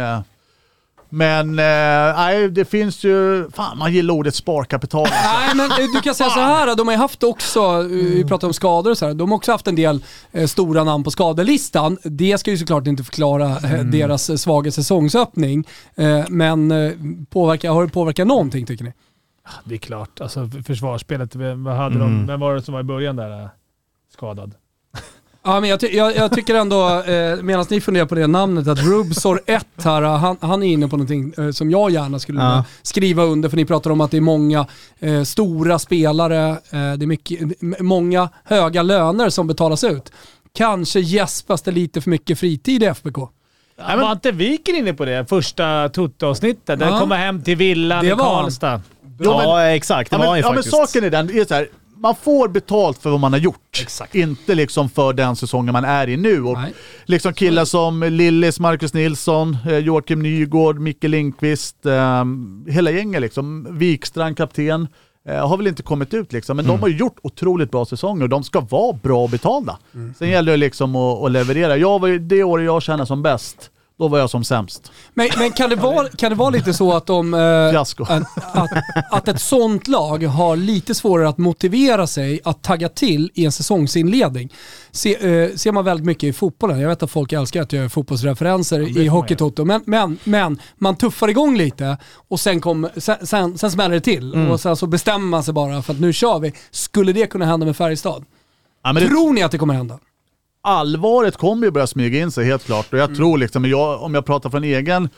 Men nej, det finns ju, fan man gillar ordet sparkapital. Nej, men du kan säga så här, de har ju haft också, vi pratar om skador och så här, de har också haft en del eh, stora namn på skadelistan. Det ska ju såklart inte förklara eh, mm. deras svaga säsongsöppning, eh, men eh, påverka, har det påverkat någonting tycker ni? Det är klart, alltså försvarsspelet, vad hade mm. de, vem var det som var i början där äh, skadad? Ja, men jag, ty- jag, jag tycker ändå, eh, medan ni funderar på det namnet, att Rubsor ett här, han, han är inne på någonting eh, som jag gärna skulle ja. skriva under, för ni pratar om att det är många eh, stora spelare, eh, det är mycket, många höga löner som betalas ut. Kanske gäspas det lite för mycket fritid i F B K. Ja, men var inte Viken inne på det första Tutte-avsnittet? Den ja. kommer hem till villan i Karlstad. Jo, men, ja, exakt. Det ja, var men, ju ja, faktiskt. Men saken är den, är så här, man får betalt för vad man har gjort. Exakt. Inte liksom för den säsongen man är i nu. Och liksom killar som Lillis, Marcus Nilsson, Joakim Nygård, Micke Lindqvist, eh, hela gänget liksom. Vikstrand, kapten, eh, har väl inte kommit ut liksom. Men mm. de har gjort otroligt bra säsonger och de ska vara bra betalda. Mm. Sen gäller det liksom att, att leverera. Jag var ju det år jag känner som bäst. Då var jag som sämst. Men, men kan, det vara, kan det vara lite så att, de, eh, att, att, att ett sånt lag har lite svårare att motivera sig att tagga till i en säsongsinledning? Se, eh, ser man väldigt mycket i fotbollen. Jag vet att folk älskar att göra fotbollsreferenser ja, i Hockeytoto. Men, men, men man tuffar igång lite och sen, kom, sen, sen, sen smäller det till. Mm. Och sen så bestämmer man sig bara för att nu kör vi. Skulle det kunna hända med Färjestad? Ja, men Tror det... ni att det kommer hända? Allvaret kommer ju börja smyga in sig helt klart, och jag mm. tror liksom, jag, om jag pratar från egen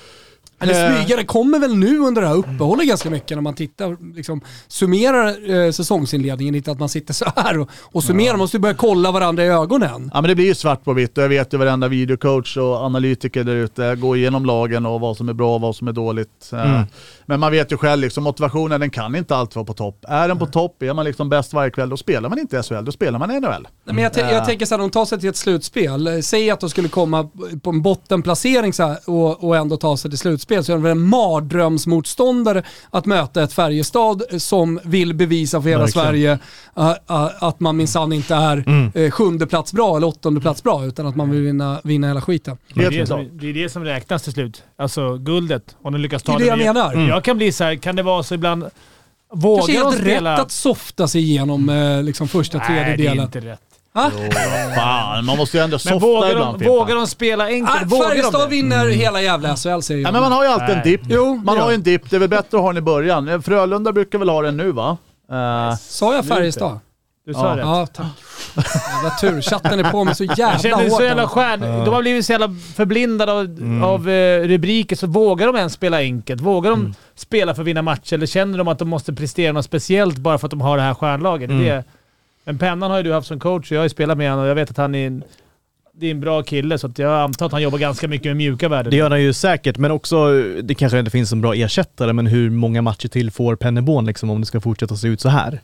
Eller smyga, det kommer väl nu under det här uppehållet ganska mycket när man tittar, liksom, summerar eh, säsongsinledningen, inte att man sitter så här och, och summerar, ja. Man måste ju börja kolla varandra i ögonen. Ja, men det blir ju svart på vitt, och jag vet ju varenda videocoach och analytiker där ute går igenom lagen och vad som är bra och vad som är dåligt. Mm. Men man vet ju själv, liksom, motivationen, den kan inte alltid vara på topp. Är den på topp, är man liksom bäst varje kväll, då spelar man inte S H L, då spelar man N H L. Men jag, t- jag tänker så här, de tar sig till ett slutspel, säg att de skulle komma på en bottenplacering så här, och, och ändå ta sig till slutspel, så är det en mardrömsmotståndare att möta ett Färjestad som vill bevisa för hela Verkligen. Sverige uh, uh, att man minsann inte är mm. uh, sjunde plats bra eller åttonde plats bra, utan att man vill vinna, vinna hela skiten. Det är det, som, det är det som räknas till slut. Alltså guldet, om de lyckas ta det. Det är det jag menar. Mm. Jag kan bli så här, kan det vara så ibland vågar Kanske de spela... rätt att softa sig igenom uh, liksom första tredjedelen. Nej, det är inte rätt. Ah? Jo, fan, man måste ju ändå softa vågar ibland. De, vågar de spela enkelt? Ah, Färjestad vinner mm. hela jävla S H L, säger jag. Ja, men man har ju alltid en dipp. Jo, man har ju en dipp. Det är väl bättre att ha den i början. Frölunda brukar väl ha den nu, va? Uh, Sa jag Färjestad? Du sa ja. rätt. Ja, tack. Jävla tur. Chatten är på mig så jävla jag hårt. Så jävla skärn. Ja. De har blivit så jävla förblindade av, mm. av uh, rubriker, så vågar de ens spela enkelt? Vågar de mm. spela för att vinna matcher? Eller känner de att de måste prestera något speciellt bara för att de har det här stjärnlaget? Mm. Det, men Pennan har ju du haft som coach, och jag har ju spelat med honom och jag vet att han är en, det är en bra kille, så att jag antar att han jobbar ganska mycket med mjuka värden. Det gör han ju säkert, men också, det kanske inte finns en bra ersättare, men hur många matcher till får Penneborn liksom, om det ska fortsätta se ut så här?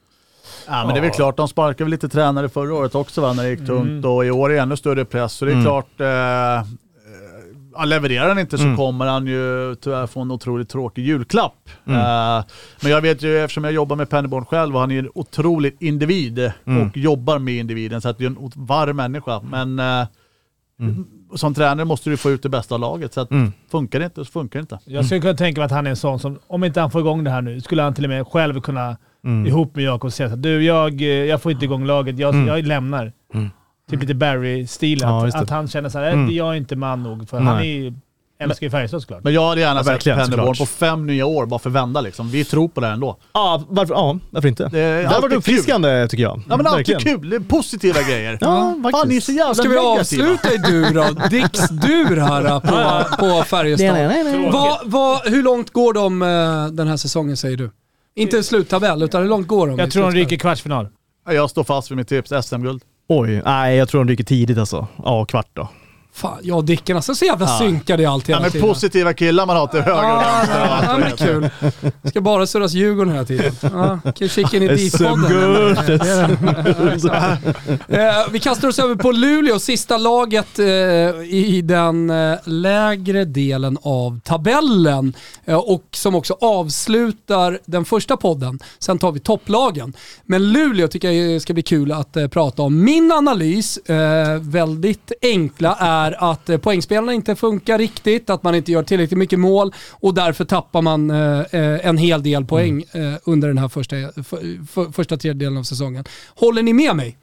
Ja, men det är väl klart, de sparkade väl lite tränare förra året också, va, när det gick tungt, mm. och i år är det ännu större press, så det är mm. klart eh, ja, levererar han inte så mm. kommer han ju tyvärr få en otroligt tråkig julklapp. Mm. Uh, men jag vet ju, eftersom jag jobbar med Penneborn själv, och han är en otrolig individ mm. och jobbar med individen, så att det är en varm människa. Men uh, mm. som tränare måste du få ut det bästa av laget, så att mm. funkar det inte så funkar det inte. Jag skulle kunna tänka mig att han är en sån som, om inte han får igång det här nu, skulle han till och med själv kunna mm. ihop med Jakob säga att du, jag, jag får inte igång laget, jag, mm. jag lämnar. Mm. Typ lite Barry-stil, ja, att, att han känner så här, mm. jag är inte man nog, för Nej. han är, älskar ju Färjestad såklart. Men jag hade gärna sett Penneborn på fem nya år, bara för vända liksom. Vi tror på det ändå. Ja, varför, ja, varför inte? Det, det har varit uppfriskande, tycker jag. Ja, men alltid kul. Det är positiva grejer. Ja, fan, ni är så jävla Ska vi negativa. avsluta i dur då? Dicks dur här på, på Färjestad. Nej, nej, nej. Va, va, hur långt går de den här säsongen, säger du? Inte sluttabell, utan hur långt går de? Jag tror de ryker kvartsfinal. Jag står fast vid mitt tips, S M-guld. Oj, nej, jag tror de ryker tidigt alltså. Ja, kvart då. Fan, jag och Dicken, alltså så jävla ja. synkade i allt hela ja, men tiden. Positiva killar man har till höger och vänster. Ja, ja, men kul. Ska bara surras Djurgården hela tiden. Ja, kan kika in i D-podden. Vi kastar oss över på Luleå, sista laget eh, i den eh, lägre delen av tabellen eh, och som också avslutar den första podden. Sen tar vi topplagen. Men Luleå tycker jag ska bli kul att eh, prata om. Min analys, eh, väldigt enkla, är att eh, poängspelarna inte funkar riktigt, att man inte gör tillräckligt mycket mål och därför tappar man eh, en hel del poäng eh, under den här första, för, för, första tredjedelen av säsongen. Håller ni med mig?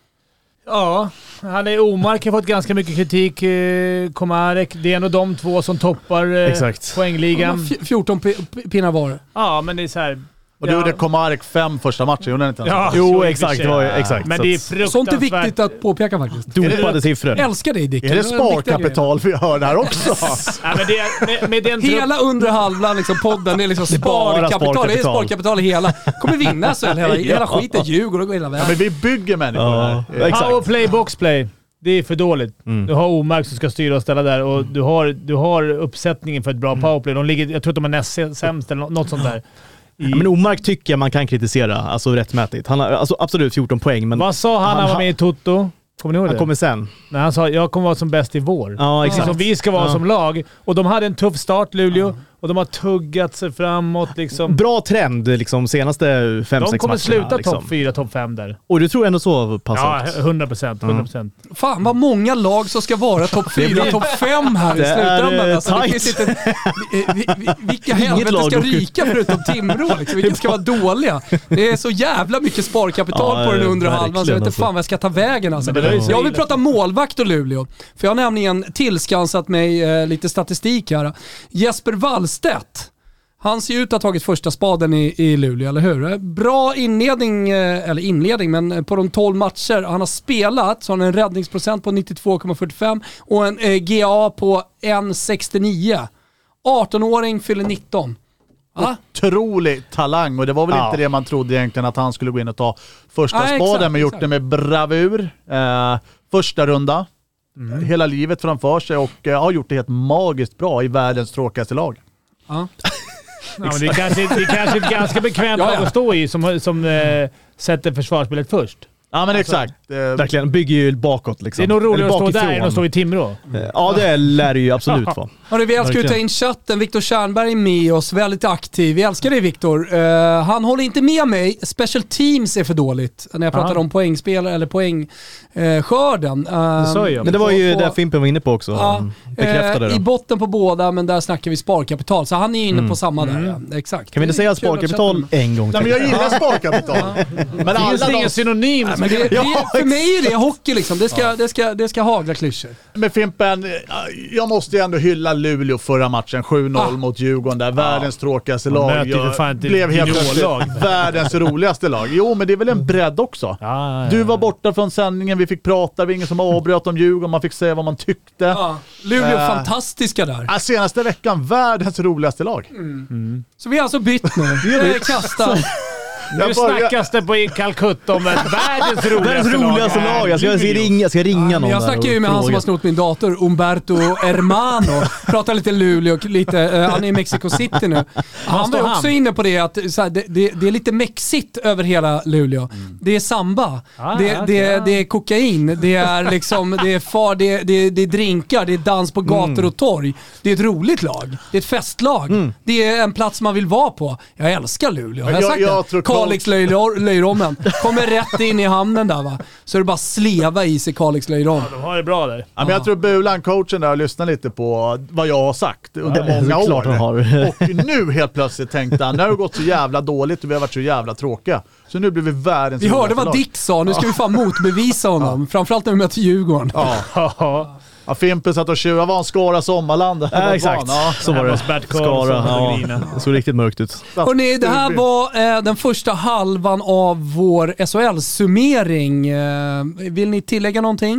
Ja, han är Omark har fått ganska mycket kritik. Eh, Komarek, det är en av de två som toppar eh, poängligan. Ja, fjorton p- pinnar var. Ja, men det är så här. Och du gjorde Komarek fem första matcher, gjorde han inte? Ja, jo, exakt. Det var ju, exakt. Men det är fruktansvärt. Sånt är viktigt att påpeka faktiskt. Dopade siffror. Älskar dig, Dick. Är det sparkapital vi hör där också? Ja, men det är, med, med den hela under halvan liksom, podden, det är liksom sparkapital. sparkapital. Det är sparkapital hela. Kommer vinna så hela, hela skiten, Djurgården och går hela vägen. Ja, men vi bygger människor ja, där. Exakt. Powerplay, boxplay. Det är för dåligt. Mm. Du har Omark som ska styra och ställa där och du har, du har uppsättningen för ett bra powerplay. De ligger, jag tror att de är näst sämst eller något sånt där. I... Men Omark tycker jag man kan kritisera, alltså rättmätigt. Han har alltså, absolut fjorton poäng. Men vad sa han när han var med i Toto? Kommer ni ihåg det? Han kommer sen. Nej, han sa jag kommer vara som bäst i vår. Ja, exakt. Som vi ska vara ja. som lag. Och de hade en tuff start, Luleå. Ja. Och de har tuggat sig framåt. Liksom. Bra trend liksom senaste fem sex matcherna. De kommer sluta liksom. topp fyra, topp fem där. Och du tror ändå så pass Ja, hundra procent. hundra procent. Mm. Fan vad många lag som ska vara topp fyra, topp fem här i slutändan. Alltså, det finns inte, vi, vi, vilka helvete ska ryka förutom Timrå? Liksom. Vilka ska vara dåliga? Det är så jävla mycket sparkapital ja, på den undre halvan så jag vet inte fan vad jag ska ta vägen. Alltså. Jag vill prata målvakt och Luleå. För jag har nämligen tillskansat mig eh, lite statistik här. Jesper Wallstedt. Han ser ut att ha tagit första spaden i, i Luleå, eller hur? Bra inledning, eller inledning, men på de tolv matcher han har spelat så har han en räddningsprocent på nittiotvå komma fyrtiofem och en eh, G A på en komma sextionio. arton-åring fyller nitton. Ah? Otrolig talang och det var väl ja. inte det man trodde egentligen att han skulle gå in och ta första Nej, spaden, exakt, men gjort exakt. det med bravur. Eh, första runda. Mm. Hela livet framför sig och eh, har gjort det helt magiskt bra i världens tråkigaste lag. Ja. Ja, men det är kanske, det är kanske ett ganska bekvämt lag ja, ja. att stå i som, som eh, sätter försvarsspelet först. Ja, men alltså, exakt. Verkligen, bygger ju bakåt liksom. Det är nog roligare att stå där än att stå i Timrå. Ja, det lär det ju absolut vara. Hörru, vi älskar att ta in chatten. Viktor Tjärnberg är med oss, väldigt aktiv. Vi älskar dig, Viktor. Uh, han håller inte med mig. Special teams är för dåligt när jag pratar ja. om poängspelare eller poängskörden. Uh, det sa jag. Men det var ju och, där Fimpen var inne på också. Ja, bekräftade uh, I botten på båda, men där snackar vi sparkapital. Så han är inne mm. på samma där. Mm. Ja. Exakt. Kan vi inte säga sparkapital en gång till? Nej, men jag gillar sparkapital. Men alla finns det ingen synonym? Nej, men det, det, för mig är det hockey liksom. Det ska, ja. det ska, det ska hagla klyschor. Men Fimpen, jag måste ju ändå hylla Luleå förra matchen. sju noll ah. mot Djurgården där. Världens ja. tråkigaste lag. Jag blev helt plötsligt världens roligaste lag. Jo, men det är väl en bredd också. Ja, ja, du var borta från sändningen. Vi fick prata. Det var ingen som avbröt om Djurgården. Man fick säga vad man tyckte. Ja. Luleå uh, fantastiska där. Senaste veckan världens roligaste lag. Mm. Mm. Så vi har alltså bytt nu. Vi har kastat. Nu börjar... snackas det på Calcutta om världens roligaste, världens roligaste lag. lag. Jag ska ringa, jag ska ringa ja, någon. Jag snackar ju med han som har snott min dator, Umberto Hermano. Pratar lite Luleå, lite, uh, han är i Mexico City nu. Han var också han? inne på det att så här, det, det, det är lite mexigt över hela Luleå. Mm. Det är samba, ah, det, ja, det, ja. det är kokain, det är liksom, det är far, det, det, det är drinkar, det är dans på gator mm. och torg. Det är ett roligt lag. Det är ett festlag. Mm. Det är en plats man vill vara på. Jag älskar Luleå. Jag har sagt jag, jag det. Kalix löjrommen. Kommer rätt in i hamnen där, va. Så är det bara sleva i sig Kalix löjrom. Ja, de har det bra där. Ja, men jag tror Bulan, coachen där, har lyssnat lite på vad jag har sagt under ja, många år. Har. Och nu helt plötsligt tänkte han, nu har det gått så jävla dåligt och vi har varit så jävla tråkiga. Så nu blir vi världens Vi hörde vad Dick sa, nu ska ja. vi fan motbevisa honom. Ja. Framförallt när vi möter Djurgården. Ja. Ja, Fimpen satt och tjuva, var en Skara sommarland. Ja, exakt. Ja. Så var det. Skara. Ja. Det såg riktigt mörkt ut. Hörrni, det här var eh, den första halvan av vår S H L-summering. Eh, vill ni tillägga någonting?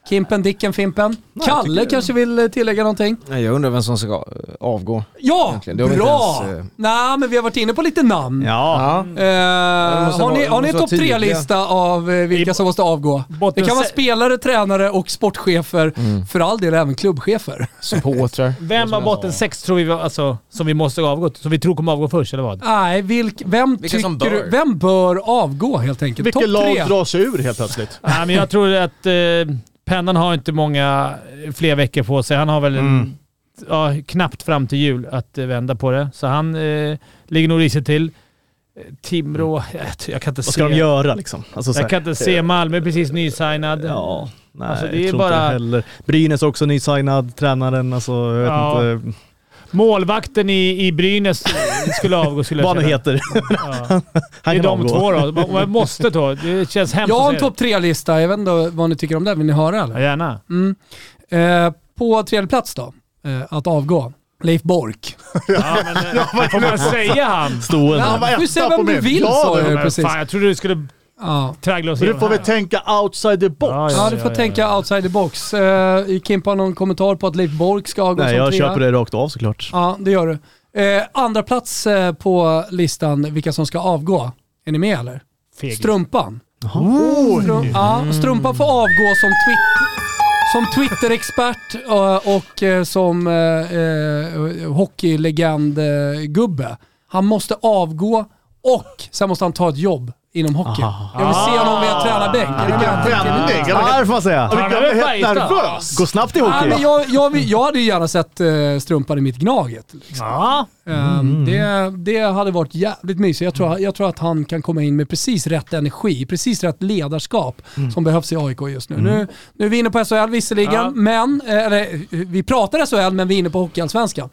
Kimpen, Dicken, Fimpen. Nej, Kalle tycker- kanske vill tillägga någonting? Nej, jag undrar vem som ska eh, avgå. Ja, Egentligen. Det har vi bra! inte ens, eh, Nej, men vi har varit inne på lite namn. Ja. Ja. Eh, måste har vara- ni, har ni en måste vara topp tydliga. tre-lista av eh, vilka I- som måste avgå? botten Det kan vara se- spelare, tränare och sportchefer. Mm. För all del även klubbchefer. Supportrar. Vem av botten sex tror vi alltså, som vi måste avgå? Som vi tror kommer avgå först, eller vad? Nej, vilk, vem Vilka som tycker bör? du, vem bör avgå helt enkelt? Vilket Topp lag tre. drar sig ur helt plötsligt? Nej, men jag tror att eh, Pennan har inte många fler veckor på sig. Han har väl en, Mm. ja, knappt fram till jul att eh, vända på det. Så han eh, ligger nog risigt till. Eh, Timrå, jag, jag kan inte Vad se... ska de göra liksom? Alltså, så Jag här- kan inte se. Malmö precis nysignad. Ja, nej, Alltså, det är jag tror bara- inte heller. Brynäs också nysignad, tränaren, alltså jag vet Ja. inte Målvakten i, i Brynäs skulle avgå, skulle jag vad han känna. heter. Ja. Det Han är kan de avgå. två då. Man- Man måste då. Det känns hemskt Jag har en att säga topp tre-lista. Jag vet inte vad ni tycker om det. Vill ni höra eller? det. Ja, gärna. Mm. Eh, på tredje plats då, eh, att avgå. Leif Bork. Ja, men, eh, får man säga han? Stående. Ja, var du får se etta vem på du min. vill, Ja, sa jag Men ju precis. fan, jag trodde du skulle Ja. traggla oss Så nu igenom får vi här. tänka outside the box. Ja, Ja, du får tänka outside the box. Uh, Kimpa har någon kommentar på att Leif Bork ska avgå Nej, som jag trea? köper det rakt av såklart. Ja, det gör du. Eh, andra plats eh, på listan, vilka som ska avgå. Är ni med eller? Feg. Strumpan. Oh, Strum- ja, Strumpan får avgå som, twit- som Twitter-expert eh, och eh, som eh, eh, hockeylegend-gubbe. Han måste avgå och sen måste han ta ett jobb inom hockey. Jag vill se honom vid en tränarbänk. Är ni med? Vilken vändning! Ja, det får man säga. Han Jag är blev väl helt fajta. nervös. Gå snabbt i Ja, hockey. men jag, jag, vill- jag hade ju gärna sett uh, Strumpan i mitt Gnaget. Liksom. Ja. Um, det, det hade varit jävligt mysigt. Jag tror, jag tror att han kan komma in med precis rätt energi, precis rätt ledarskap som behövs i A I K just nu. Nu, nu är vi inne på S H L visserligen, Ja. men, eh, eller vi pratar S H L men vi är inne på Hockeyallsvenskan.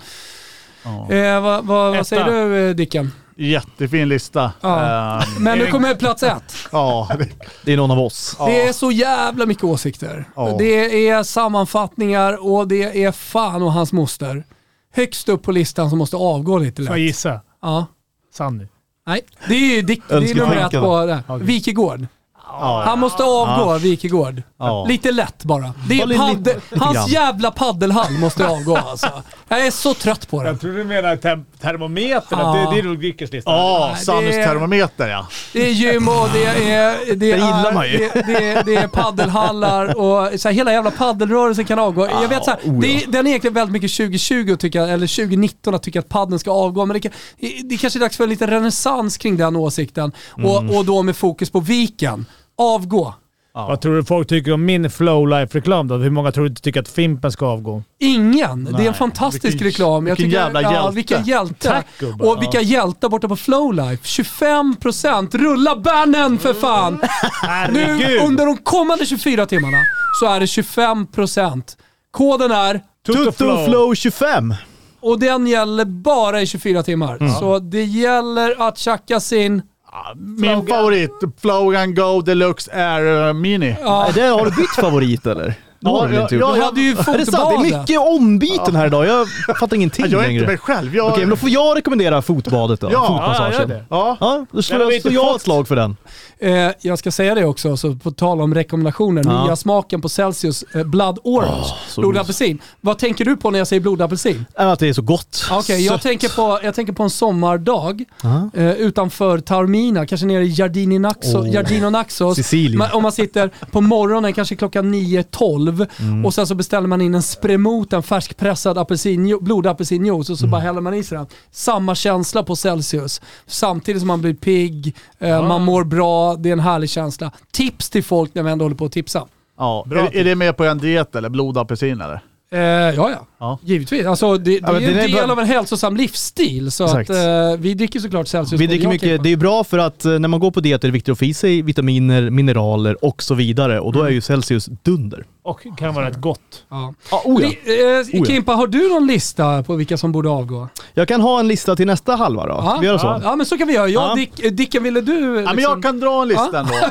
Ja. Eh, vad vad, Etta. vad säger du eh, Dicken? Jättefin lista. Ja. Ehm, Men nu kommer plats ett. ja, det- Det är någon av oss. Det är så jävla mycket åsikter. Ja. Det är sammanfattningar och det är fan och hans moster. Högst upp på listan som måste avgå lite Får jag lätt. gissa? Ja. Sanny. Nej, det är ju Dick, det är nummer ett Önsketänkande. på det. Wikegård. ja. Han måste avgå, Wikegård. Ja. Lite lätt bara. Det Ja, är lite- paddel, lite hans grann. jävla paddelhall måste avgå alltså. Jag är så trött på det. Jag tror du menar tem- termometern. Ja. Det, det är nog Dickers lista. Ja, Nej, Sannys det är- termometer ja. Det är gym och det är, det gillar är, man ju. det, det, det är paddelhallar och så här, hela jävla paddelrörelsen kan avgå. Jag vet så här, oh ja. det, är- den är egentligen väldigt mycket tjugo tjugo att tycka, eller tjugo nitton att tycka att paddeln ska avgå, men det, kan, det kanske är dags för en liten renässans kring den åsikten och, och då med fokus på viken. Avgå. Vad tror du folk tycker om min Flow Life-reklam då? Hur många tror du tycker att Fimpen ska avgå? Ingen. Det är en Nej, fantastisk vilken- reklam. Jag vilken tycker, jävla ja, hjälte. vilken hjälte. Tack, gubbar. och vilka hjältar borta på Flowlife. tjugofem procent. Rulla bannen för fan! Nu Herregud! under de kommande tjugofyra timmarna så är det tjugofem procent. Koden är, Tutto Flow tjugofem. och den gäller bara i tjugofyra timmar. Så det gäller att tjacka sin... Min favorit, Flow and Go Deluxe Air uh, Mini. Ja, Nej, det har du bytt favorit eller? Det har du ja, inte ja, gjort. du hade ju Är det sant? Det är fotbadet. mycket ombyten här idag. Jag fattar ingenting Jag är längre. inte mig själv. Jag, Okej, men då får jag rekommendera fotbadet då. Ja, Ja, Fotmassagen. gör det. ja. Ja, då slår Den har vi jag, inte slår jag fått. ett slag för den. Eh, jag ska säga det också, så på tal om rekommendationer. Ja. Nya smaken på Celsius eh, Blood Orange. så blodapelsin. Vad tänker du på när jag säger blodapelsin? Att det är så gott. Okej, jag, Sött. tänker på, jag tänker på en sommardag Ja. eh, utanför Taormina, kanske nere i Giardini Naxo, Åh. Giardino Naxos. Sicilien. Man, om man sitter på morgonen, kanske klockan nio tolv Mm. och sen så beställer man in en spremot, en färskpressad apelsin, blodapelsinjuice och så Mm. bara häller man i sig den. Samma känsla på Celsius. Samtidigt som man blir pigg, eh, man mår bra, det är en härlig känsla. Tips till folk när vi ändå håller på att tipsa. Ja. Bra Är, är det med på en diet eller blodapelsin eller? Eh, ja, ja, Ja. givetvis. Alltså, det, det Ja, men är en det är del bara- av en hälsosam livsstil. Så Exakt. att, eh, vi dricker såklart Celsius. Vi både dricker jag och mycket, Kimpa. det är bra för att eh, när man går på diet är det viktigt att få i sig vitaminer, mineraler och så vidare. Och då är ju Celsius dunder. Och kan vara rätt gott. Ja. Ja, oh ja. Li- eh, Oh ja. Kimpa, har du någon lista på vilka som borde avgå? Jag kan ha en lista till nästa halva då. Ja, Vi gör så. Ja, ja, men så kan vi göra. Jag, Ja. Dick, eh, Dicken, ville du... Liksom... Ja, men jag kan dra en lista Ja. ändå.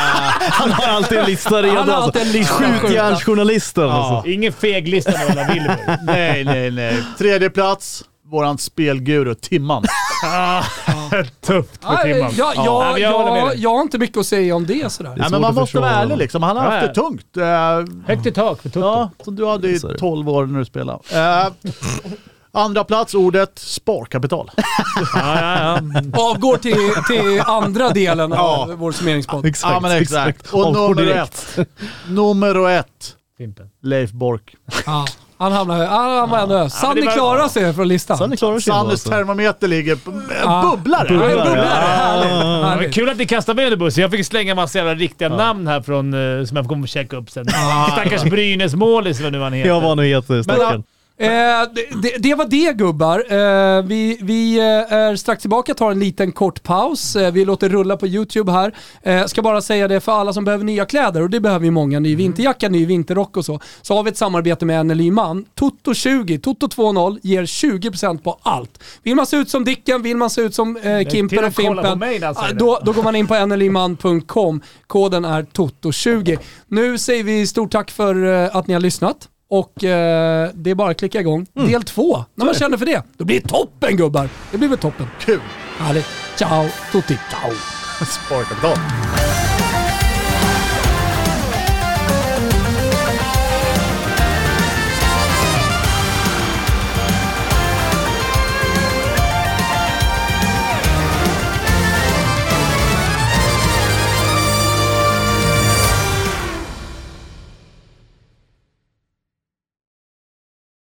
Han har alltid en lista redo. Han har alltid en lista. Skjutjärnsjournalisten. Ja. Alltså. Ingen feglista med alla Wilbur. Nej, nej, nej. Tredje plats, våran spelguru Timman. Tufft för Nej, Timman. jag, jag, Ja, men jag håller med jag, dig. jag har inte mycket att säga om det sådär. Nej, men man måste vara ärlig liksom. Han har haft det tungt. Uh, Högt i tak för Tutto. ja, som du hade i tolv år när du spelade. Uh, andra plats, ordet sparkapital. Ja, ja, ja. Avgår till, till andra delen av vår summeringspodd. Exakt, Ja, men exakt. Och Avgår nummer direkt. ett. nummer ett. Fimpen. Leif Bork. Ja, han hamnar han var ändå. men Sanny det var- klarar sig från listan. Sanny klarar sig Sannys alltså. termometer ligger på Ja. bubblare. Ja, en bubblare. Ja. Härligt. Ja, men Härligt. kul att ni kastar mig under bussen. Jag fick slänga massa jävla riktiga namn här från, uh, som jag kommer att checka upp sen. Stackars Brynäs målis, vad nu han heter. Jag var nog heter stackaren. Eh, det, det, det var det gubbar. Eh, vi vi eh, är strax tillbaka, tar en liten kort paus. Eh, vi låter rulla på YouTube här. Eh, ska bara säga det för alla som behöver nya kläder, och det behöver ju många. Ny vinterjacka, ny vinterrock och så. Så har vi ett samarbete med N L Y Man. Toto tjugo, Toto tjugo ger tjugo procent på allt. Vill man se ut som Dicken, vill man se ut som eh, Kimper till och att kolla på Fimpen, mig när han säger ah, det. då, då går man in på N L Y man punkt com. Koden är Toto tjugo. Nu säger vi stort tack för eh, att ni har lyssnat. Och eh, det är bara att klicka igång. Mm. Del två, när man känner för det. Då blir det toppen gubbar. Det blir väl toppen. Kul. Härligt. Ciao, tutti. Ciao. Sparkapital.